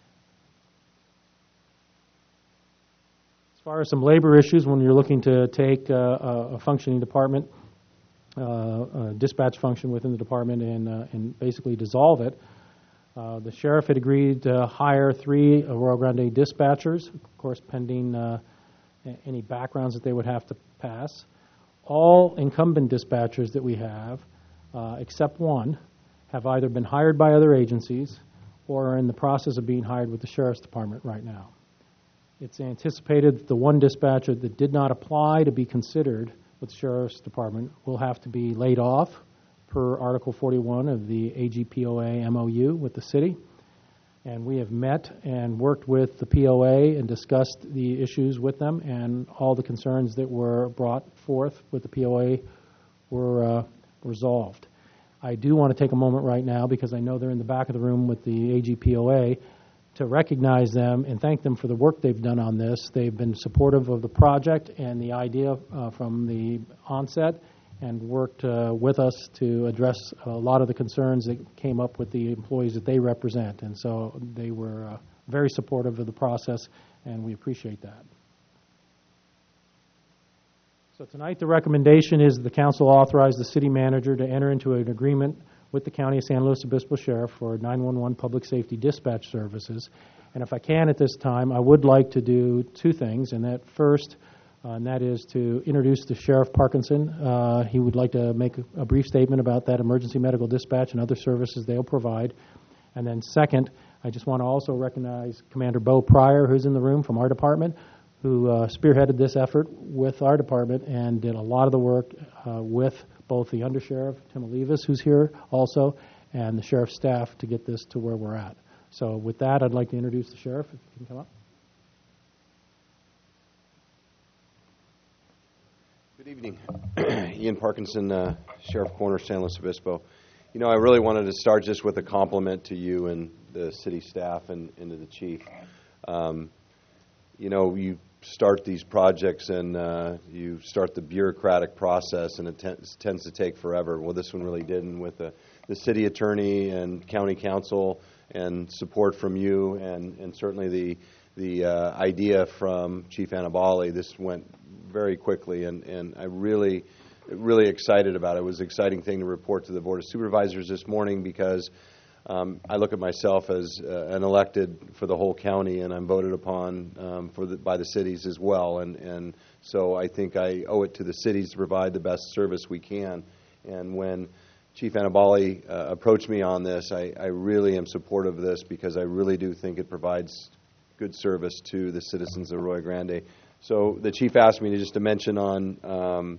As far as some labor issues, when you're looking to take a functioning department, a dispatch function within the department and basically dissolve it, the sheriff had agreed to hire 3 Arroyo Grande dispatchers, of course pending any backgrounds that they would have to pass. All incumbent dispatchers that we have, except 1, have either been hired by other agencies or are in the process of being hired with the Sheriff's Department right now. It's anticipated that the 1 dispatcher that did not apply to be considered with the Sheriff's Department will have to be laid off per Article 41 of the AGPOA MOU with the city. And we have met and worked with the POA and discussed the issues with them, and all the concerns that were brought forth with the POA were resolved. I do want to take a moment right now, because I know they're in the back of the room with the AGPOA, to recognize them and thank them for the work they've done on this. They've been supportive of the project and the idea from the onset, and worked with us to address a lot of the concerns that came up with the employees that they represent. And so they were very supportive of the process, and we appreciate that. So tonight the recommendation is the council authorize the city manager to enter into an agreement with the County of San Luis Obispo Sheriff for 911 public safety dispatch services. And if I can at this time, I would like to do two things, and that first, and that is to introduce the Sheriff Parkinson. He would like to make a brief statement about that emergency medical dispatch and other services they'll provide. And then second, I just want to also recognize Commander Bo Pryor, who's in the room from our department, who spearheaded this effort with our department and did a lot of the work with both the Undersheriff, Tim Olivas, who's here also, and the Sheriff's staff to get this to where we're at. So with that, I'd like to introduce the Sheriff, if you can come up. Good evening. Ian Parkinson, Sheriff Corner, San Luis Obispo. You know, I really wanted to start just with a compliment to you and the city staff and to the chief. You know, you start these projects and you start the bureaucratic process, and it tends to take forever. Well, this one really didn't, with the city attorney and county council and support from you, and certainly the idea from Chief Annibale. This went very quickly, and I really excited about it. It was an exciting thing to report to the Board of Supervisors this morning, because I look at myself as an elected for the whole county, and I'm voted upon by the cities as well. And so I think I owe it to the cities to provide the best service we can. And when Chief Annibale approached me on this, I really am supportive of this, because I really do think it provides good service to the citizens of Arroyo Grande. So the chief asked me to mention on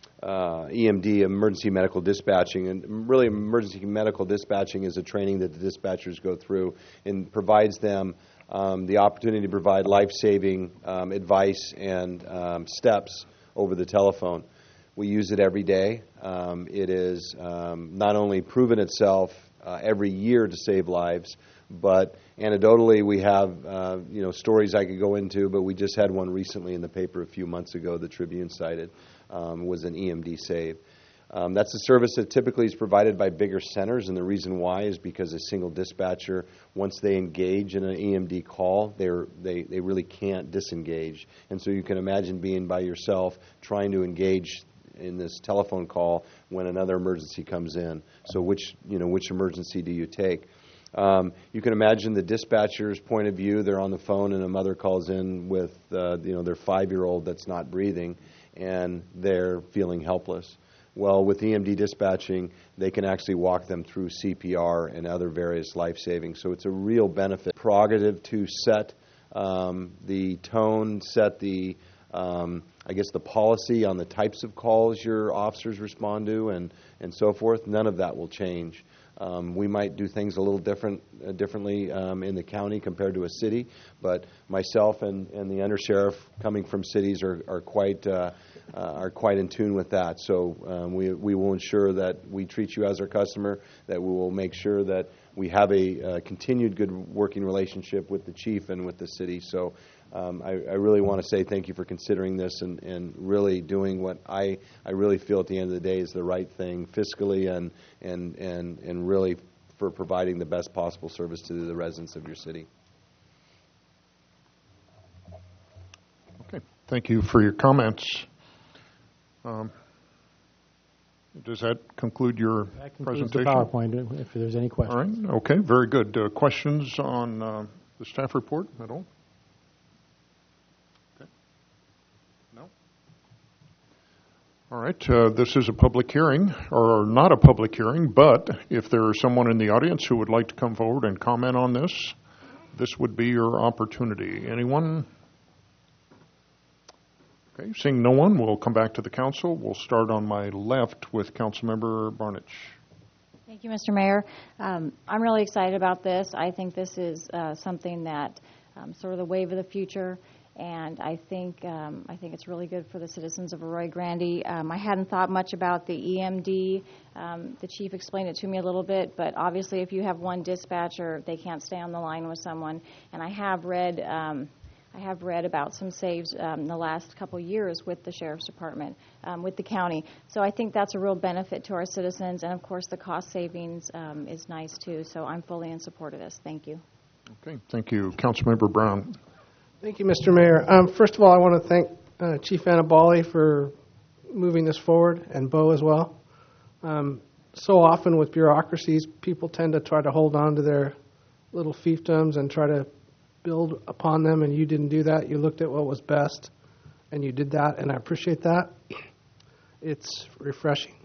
EMD, emergency medical dispatching, and really emergency medical dispatching is a training that the dispatchers go through and provides them the opportunity to provide life-saving advice and steps over the telephone. We use it every day. It is not only proven itself every year to save lives, but anecdotally we have stories I could go into, but we just had one recently in the paper a few months ago, the Tribune cited, was an EMD save. That's a service that typically is provided by bigger centers, and the reason why is because a single dispatcher, once they engage in an EMD call, they really can't disengage. And so you can imagine being by yourself trying to engage in this telephone call when another emergency comes in. So which emergency do you take? You can imagine the dispatcher's point of view. They're on the phone and a mother calls in with their 5-year-old that's not breathing, and they're feeling helpless. Well, with EMD dispatching, they can actually walk them through CPR and other various life-saving. So it's a real benefit. Prerogative to set the tone, set the the policy on the types of calls your officers respond to, and so forth. None of that will change. We might do things a little differently in the county compared to a city, but myself and the undersheriff coming from cities are quite in tune with that. So we will ensure that we treat you as our customer, that we will make sure that we have a continued good working relationship with the chief and with the city. So I really want to say thank you for considering this and really doing what I really feel at the end of the day is the right thing fiscally and really for providing the best possible service to the residents of your city. Okay, thank you for your comments. Does that conclude your presentation? The PowerPoint, if there's any questions. All right, okay, very good. Questions on the staff report at all? Okay. No? All right, this is a public hearing, or not a public hearing, but if there is someone in the audience who would like to come forward and comment on this, this would be your opportunity. Anyone? Okay, seeing no one, we'll come back to the council. We'll start on my left with Councilmember Barnich. Thank you, Mr. Mayor. I'm really excited about this. I think this is something that sort of the wave of the future, and I think it's really good for the citizens of Arroyo Grande. I hadn't thought much about the EMD. The chief explained it to me a little bit, but obviously if you have one dispatcher, they can't stay on the line with someone. And I have read about some saves in the last couple years with the Sheriff's Department, with the county. So I think that's a real benefit to our citizens, and of course the cost savings is nice too. So I'm fully in support of this. Thank you. Okay, thank you. Councilmember Brown. Thank you, Mr. Mayor. First of all, I want to thank Chief Annabali for moving this forward, and Bo as well. So often with bureaucracies, people tend to try to hold on to their little fiefdoms and try to build upon them, and you didn't do that. You looked at what was best, and you did that, and I appreciate that. It's refreshing.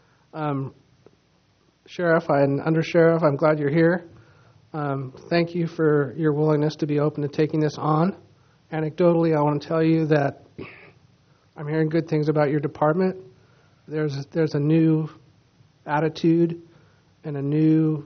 Sheriff and Undersheriff, I'm glad you're here. Thank you for your willingness to be open to taking this on. Anecdotally, I want to tell you that I'm hearing good things about your department. There's a new attitude and a new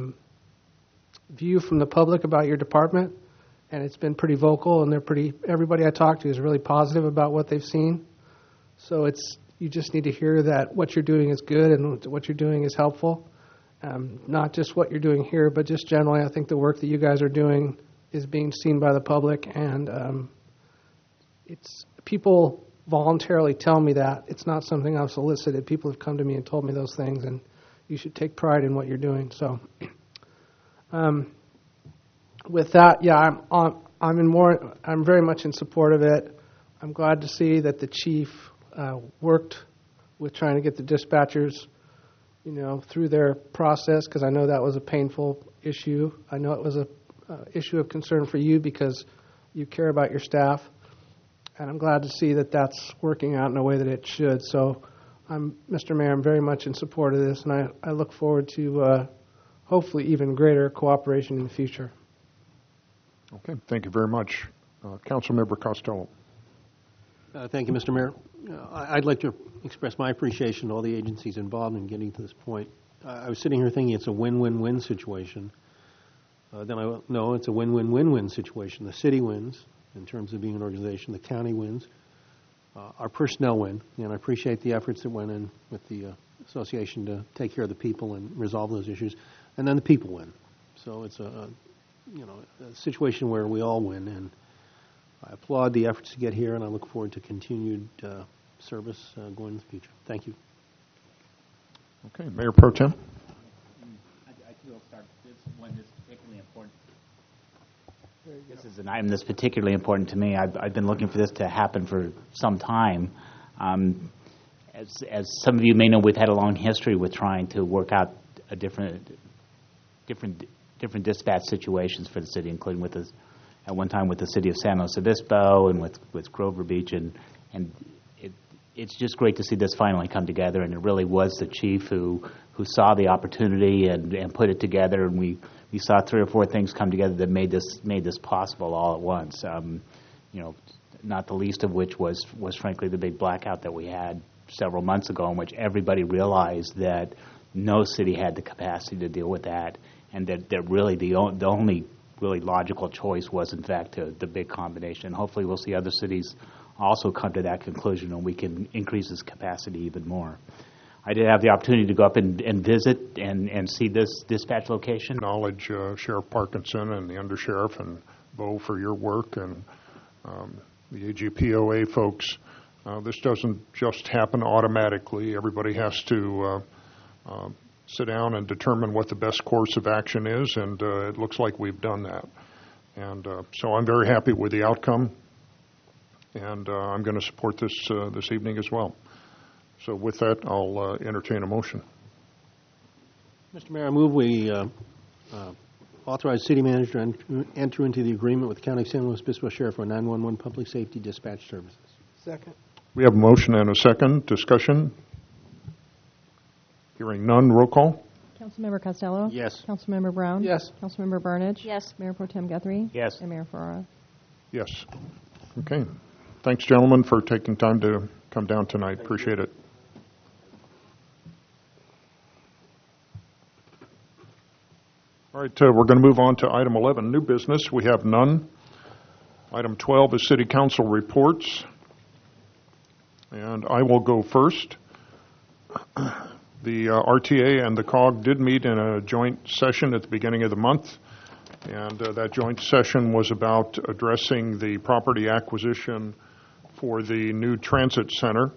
view from the public about your department, and it's been pretty vocal, and everybody I talk to is really positive about what they've seen. So you just need to hear that what you're doing is good and what you're doing is helpful. Not just what you're doing here, but just generally, I think the work that you guys are doing is being seen by the public, and people voluntarily tell me that. It's not something I've solicited. People have come to me and told me those things, and you should take pride in what you're doing. So, with that, yeah, I'm very much in support of it. I'm glad to see that the chief worked with trying to get the dispatchers, through their process, because I know that was a painful issue. I know it was a issue of concern for you because you care about your staff, and I'm glad to see that that's working out in a way that it should. So, Mr. Mayor, I'm very much in support of this, and I look forward to hopefully even greater cooperation in the future. Okay, thank you very much. Councilmember Costello. Thank you, Mr. Mayor. I'd like to express my appreciation to all the agencies involved in getting to this point. I was sitting here thinking it's a win-win-win situation. Then I know it's a win-win-win-win situation. The city wins in terms of being an organization. The county wins. Our personnel win, and I appreciate the efforts that went in with the association to take care of the people and resolve those issues. And then the people win. So it's a situation where we all win, and I applaud the efforts to get here, and I look forward to continued service going in the future. Thank you. Okay, Mayor Pro Tem. I will start this one. This is particularly important. This is an item that's particularly important to me. I've been looking for this to happen for some time. As some of you may know, we've had a long history with trying to work out a different dispatch situations for the city, including with us at one time with the city of San Luis Obispo and with Grover Beach, and it's just great to see this finally come together. And it really was the chief who saw the opportunity and put it together, and we saw 3 or 4 things come together that made this possible all at once. Not the least of which was frankly the big blackout that we had several months ago, in which everybody realized that no city had the capacity to deal with that, and that really the only really logical choice was, in fact, the big combination. Hopefully we'll see other cities also come to that conclusion, and we can increase this capacity even more. I did have the opportunity to go up and visit and see this dispatch location. Acknowledge Sheriff Parkinson and the Undersheriff and Bo for your work, and the AGPOA folks. This doesn't just happen automatically. Everybody has to sit down and determine what the best course of action is, and it looks like we've done that. And so I'm very happy with the outcome, and I'm going to support this this evening as well. So with that, I'll entertain a motion. Mr. Mayor, I move we authorize city manager to enter into the agreement with the County of San Luis Obispo Sheriff for 911 public safety dispatch services. Second. We have a motion and a second. Discussion? Hearing none. Roll call. Councilmember Costello? Yes. Councilmember Brown? Yes. Councilmember Burnage? Yes. Mayor Pro Tem Guthrie? Yes. And Mayor Ferrara? Yes. Okay. Thanks, gentlemen, for taking time to come down tonight. Appreciate it. All right, we're going to move on to item 11, new business. We have none. Item 12 is city council reports. And I will go first. The RTA and the COG did meet in a joint session at the beginning of the month. And that joint session was about addressing the property acquisition for the new transit center.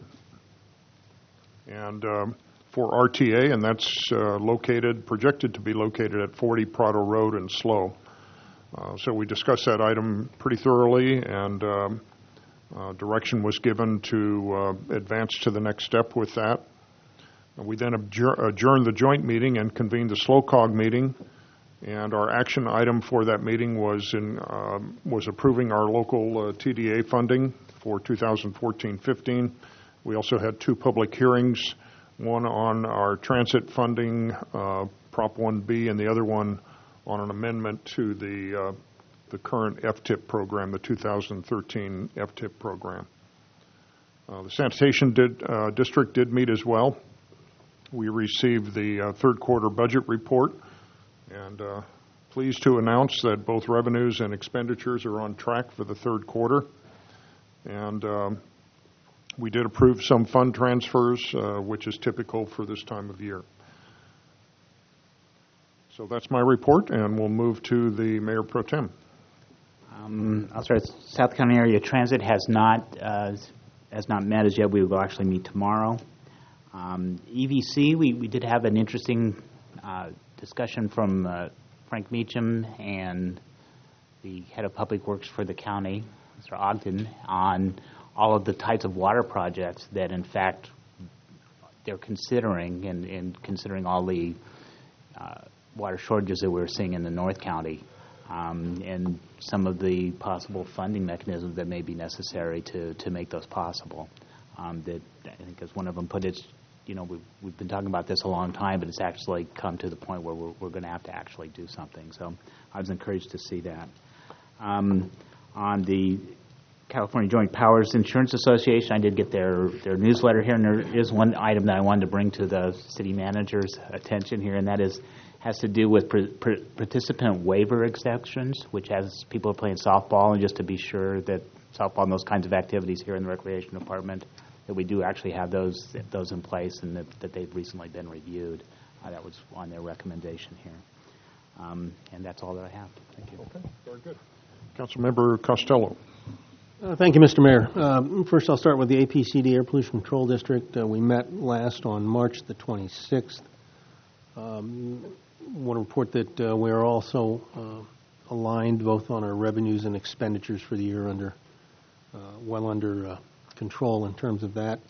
And for RTA, and that's projected to be located at 40 Prado Road in SLO. So we discussed that item pretty thoroughly, and direction was given to advance to the next step with that. We then adjourned the joint meeting and convened the SLO COG meeting, and our action item for that meeting was approving our local TDA funding for 2014-15. We also had 2 public hearings, one on our transit funding, Prop 1B, and the other one on an amendment to the current FTIP program, the 2013 FTIP program. The sanitation district did meet as well. We received the third quarter budget report, and pleased to announce that both revenues and expenditures are on track for the third quarter. And we did approve some fund transfers, which is typical for this time of year. So that's my report, and we'll move to the Mayor Pro Tem. I'll start. South County Area Transit has not met as yet. We will actually meet tomorrow. EVC, we did have an interesting discussion from Frank Meacham and the head of Public Works for the county, Mr. Ogden, on all of the types of water projects that, in fact, they're considering, and considering all the water shortages that we're seeing in the North County, and some of the possible funding mechanisms that may be necessary to make those possible. That I think, as one of them put it, we've been talking about this a long time, but it's actually come to the point where we're going to have to actually do something. So I was encouraged to see that. On the California Joint Powers Insurance Association, I did get their newsletter here, and there is one item that I wanted to bring to the city manager's attention here, and that has to do with participant waiver exceptions, which has people playing softball, and just to be sure that softball and those kinds of activities here in the Recreation Department, that we do actually have those in place, and that they've recently been reviewed. That was on their recommendation here. And that's all that I have. Thank you. Okay, very good. Councilmember Costello. Thank you, Mr. Mayor. First, I'll start with the APCD Air Pollution Control District. We met last on March the 26th. Want to report that we are also aligned both on our revenues and expenditures for the year, well under control in terms of that.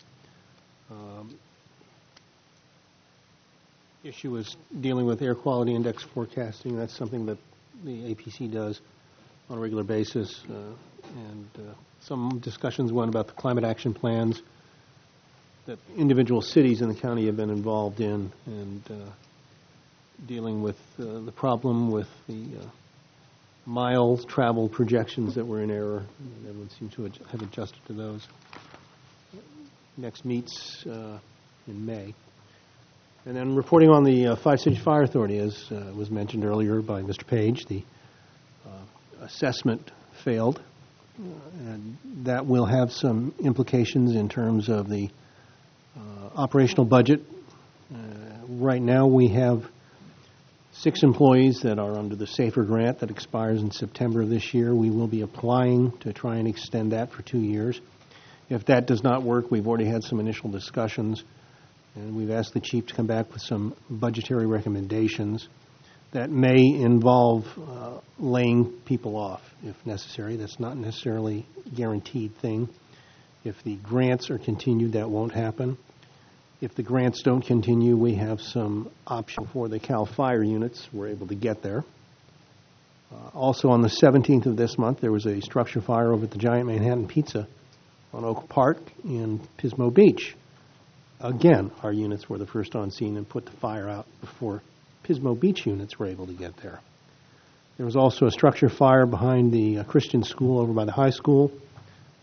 Issue is dealing with air quality index forecasting. That's something that the APC does on a regular basis. And some discussions went about the climate action plans that individual cities in the county have been involved in, and dealing with the problem with the miles traveled projections that were in error. And everyone seems to have adjusted to those. Next meets in May. And then reporting on the Five-City Fire Authority, as was mentioned earlier by Mr. Page, the assessment failed. And that will have some implications in terms of the operational budget. Right now we have 6 employees that are under the SAFER grant that expires in September of this year. We will be applying to try and extend that for 2 years. If that does not work, we've already had some initial discussions, and we've asked the chief to come back with some budgetary recommendations that may involve laying people off if necessary. That's not necessarily a guaranteed thing. If the grants are continued, that won't happen. If the grants don't continue, we have some option for the CAL FIRE units. We're able to get there. Also on the 17th of this month, there was a structure fire over at the Giant Manhattan Pizza on Oak Park in Pismo Beach. Again, our units were the first on scene and put the fire out before Pismo Beach units were able to get there. There was also a structure fire behind the Christian school over by the high school.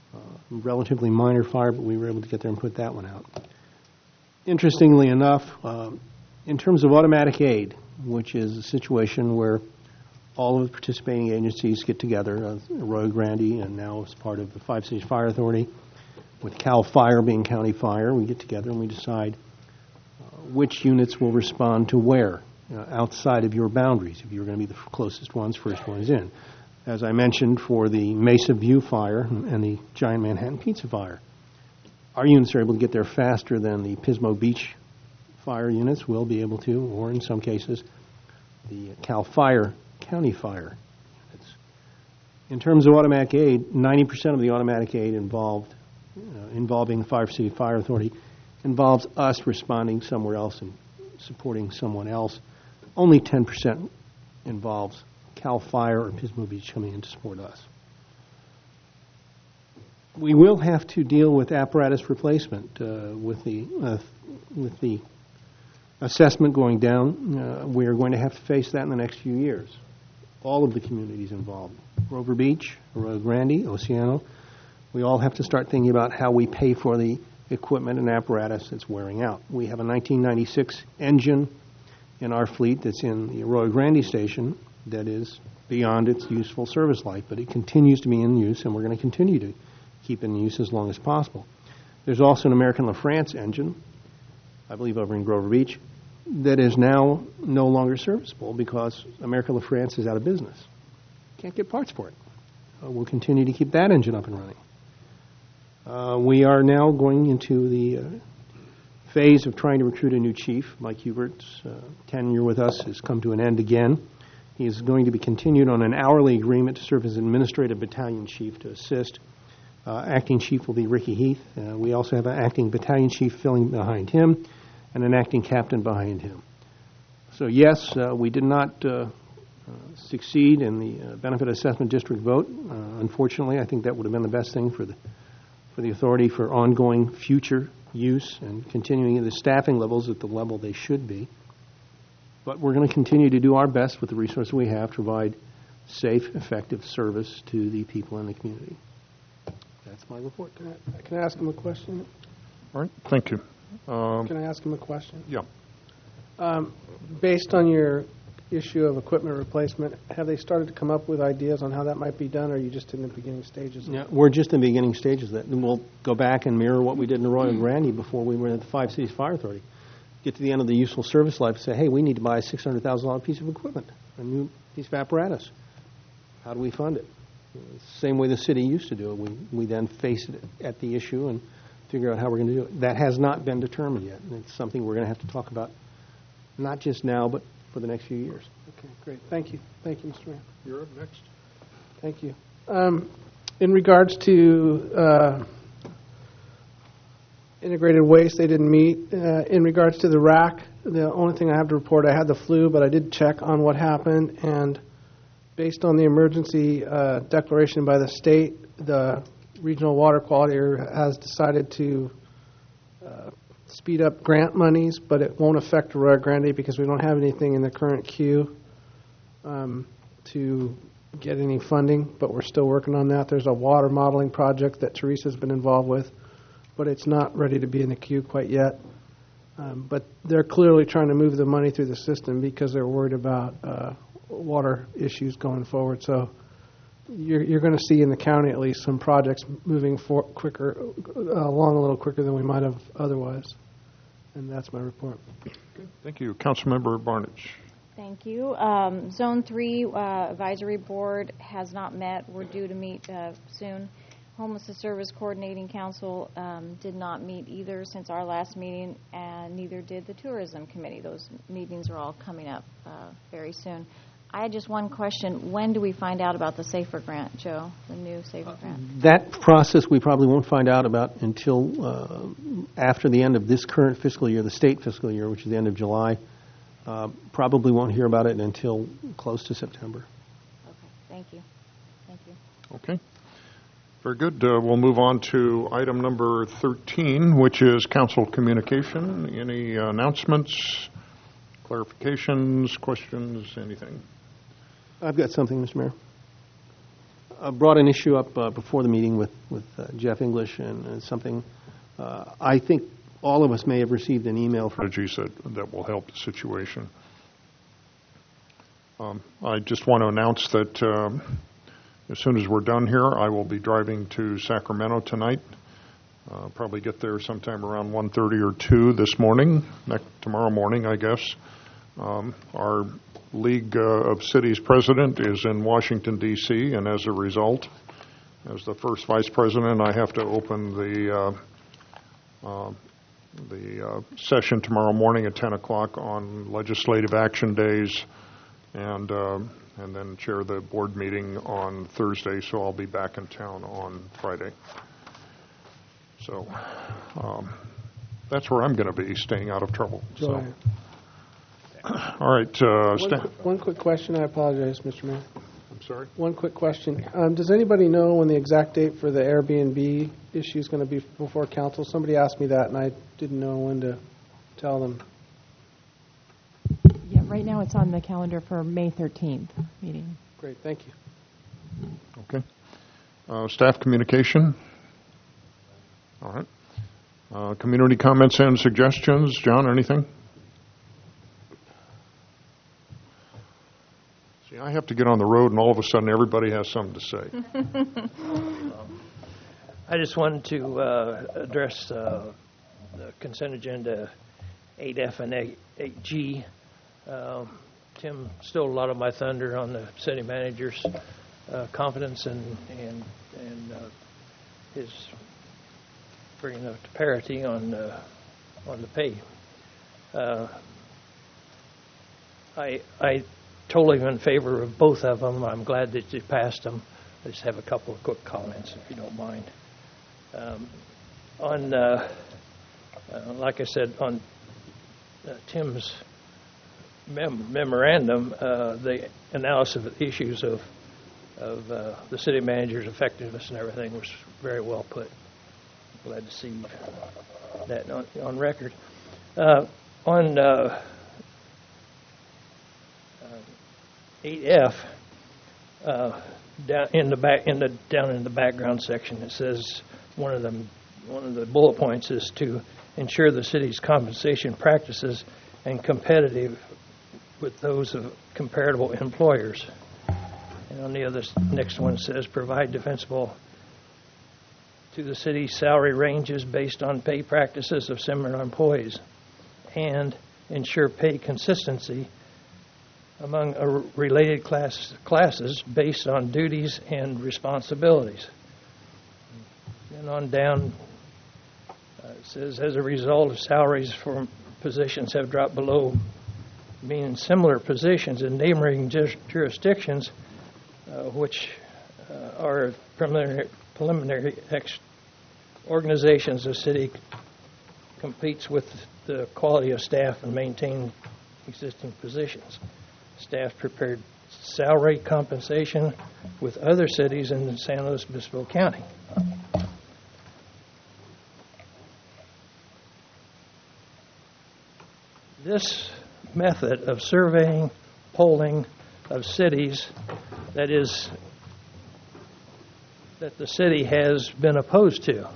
relatively minor fire, but we were able to get there and put that one out. Interestingly enough, in terms of automatic aid, which is a situation where all of the participating agencies get together, Arroyo Grande, and now as part of the Five Cities Fire Authority, with CAL FIRE being county fire, we get together and we decide which units will respond to where, outside of your boundaries. If you're going to be the closest ones, first ones in. As I mentioned, for the Mesa View fire and the Giant Manhattan Pizza fire, our units are able to get there faster than the Pismo Beach fire units will be able to, or in some cases, the CAL FIRE county fire units. In terms of automatic aid, 90% of the automatic aid involving the Five City Fire Authority involves us responding somewhere else and supporting someone else. Only 10% involves CAL FIRE or Pismo Beach coming in to support us. We will have to deal with apparatus replacement with the assessment going down. We are going to have to face that in the next few years. All of the communities involved, Grover Beach, Arroyo Grande, Oceano, we all have to start thinking about how we pay for the equipment and apparatus that's wearing out. We have a 1996 engine in our fleet that's in the Arroyo Grande station that is beyond its useful service life, but it continues to be in use, and we're going to continue to keep it in use as long as possible. There's also an American LaFrance engine, I believe over in Grover Beach, that is now no longer serviceable because American LaFrance is out of business. Can't get parts for it. We'll continue to keep that engine up and running. We are now going into the phase of trying to recruit a new chief. Mike Hubert's tenure with us has come to an end again. He is going to be continued on an hourly agreement to serve as administrative battalion chief to assist. Acting chief will be Ricky Heath. We also have an acting battalion chief filling behind him and an acting captain behind him. So yes, we did not succeed in the benefit assessment district vote. Unfortunately, I think that would have been the best thing for the authority for ongoing future use and continuing the staffing levels at the level they should be. But we're going to continue to do our best with the resources we have to provide safe, effective service to the people in the community. That's my report. Can I ask him a question? All right, thank you. Can I ask him a question? Yeah. Based on your issue of equipment replacement, have they started to come up with ideas on how that might be done, or are you just in the beginning stages? Yeah, we're just in the beginning stages of that. And we'll go back and mirror what we did in Arroyo Grande before we were at the Five Cities Fire Authority. Get to the end of the useful service life and say, hey, we need to buy a $600,000 piece of equipment, a new piece of apparatus. How do we fund it? Same way the city used to do it. We then face it at the issue and figure out how we're going to do it. That has not been determined yet, and it's something we're going to have to talk about, not just now, but for the next few years. Okay, great. Thank you. Thank you, Mr. Mayor. You're up next. Thank you. In regards to integrated waste, they didn't meet. In regards to the RAC, the only thing I have to report, I had the flu, but I did check on what happened, and based on the emergency declaration by the state, the regional water quality area has decided to speed up grant monies, but it won't affect Arroyo Grande because we don't have anything in the current queue to get any funding, but we're still working on that. There's a water modeling project that Teresa's been involved with, but it's not ready to be in the queue quite yet. But they're clearly trying to move the money through the system because they're worried about water issues going forward. So you're going to see in the county at least some projects moving along a little quicker than we might have otherwise. And that's my report. Good. Thank you. Councilmember Barnage. Thank you. Zone 3 Advisory Board has not met. We're due to meet soon. Homelessness Service Coordinating Council did not meet either since our last meeting, and neither did the Tourism Committee. Those meetings are all coming up very soon. I had just one question. When do we find out about the SAFER grant, Joe, the new SAFER grant? That process we probably won't find out about until after the end of this current fiscal year, the state fiscal year, which is the end of July. Probably won't hear about it until close to September. Okay, thank you. Thank you. Okay. Very good. We'll move on to item number 13, which is council communication. Any announcements, clarifications, questions, anything? I've got something, Mr. Mayor. brought an issue up before the meeting with Jeff English, and something I think all of us may have received an email from. Strategies that will help the situation. I just want to announce that as soon as we're done here, I will be driving to Sacramento tonight. Probably get there sometime around 1:30 or 2 this morning, tomorrow morning, I guess. Our League of Cities president is in Washington, D.C., and as a result, as the first vice president, I have to open the session tomorrow morning at 10 o'clock on legislative action days, and then chair the board meeting on Thursday, so I'll be back in town on Friday. So that's where I'm going to be, staying out of trouble. So. All right. One quick question. I apologize, Mr. Mayor. I'm sorry? One quick question. Does anybody know when the exact date for the Airbnb issue is going to be before council? Somebody asked me that, and I didn't know when to tell them. Yeah, right now it's on the calendar for May 13th meeting. Great. Thank you. Okay. Staff communication? All right. Community comments and suggestions. John, anything? See, I have to get on the road, and all of a sudden everybody has something to say. I just wanted to address the consent agenda 8F and 8G. Tim stole a lot of my thunder on the city manager's confidence and his bringing up to parity on the pay. I totally in favor of both of them. I'm glad that you passed them. I just have a couple of quick comments, if you don't mind. Like I said, on Tim's memorandum, the analysis of the issues of the city manager's effectiveness and everything was very well put. Glad to see that on record. On 8F, down in the background section, it says one of the bullet points is to ensure the city's compensation practices and competitive with those of comparable employers. And on the next one says provide defensible to the city's salary ranges based on pay practices of similar employees, and ensure pay consistency among related classes based on duties and responsibilities. And on down, it says, as a result of salaries for positions have dropped below, meaning similar positions in neighboring jurisdictions, which are preliminary organizations. The city competes with the quality of staff and maintain existing positions. Staff prepared salary compensation with other cities in San Luis Obispo County. This method of surveying, polling of cities that the city has been opposed to.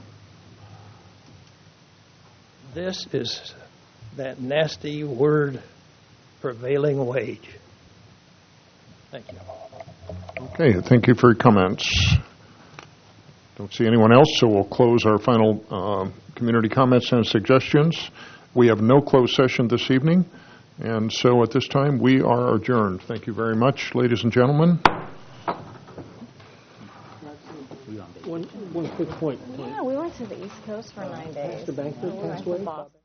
This is that nasty word, prevailing wage. Thank you. Okay, thank you for your comments. Don't see anyone else, so we'll close our final community comments and suggestions. We have no closed session this evening, and so at this time we are adjourned. Thank you very much, ladies and gentlemen. One quick point. Yeah, we went to the East Coast for 9 days. Mr. Bankford passed away.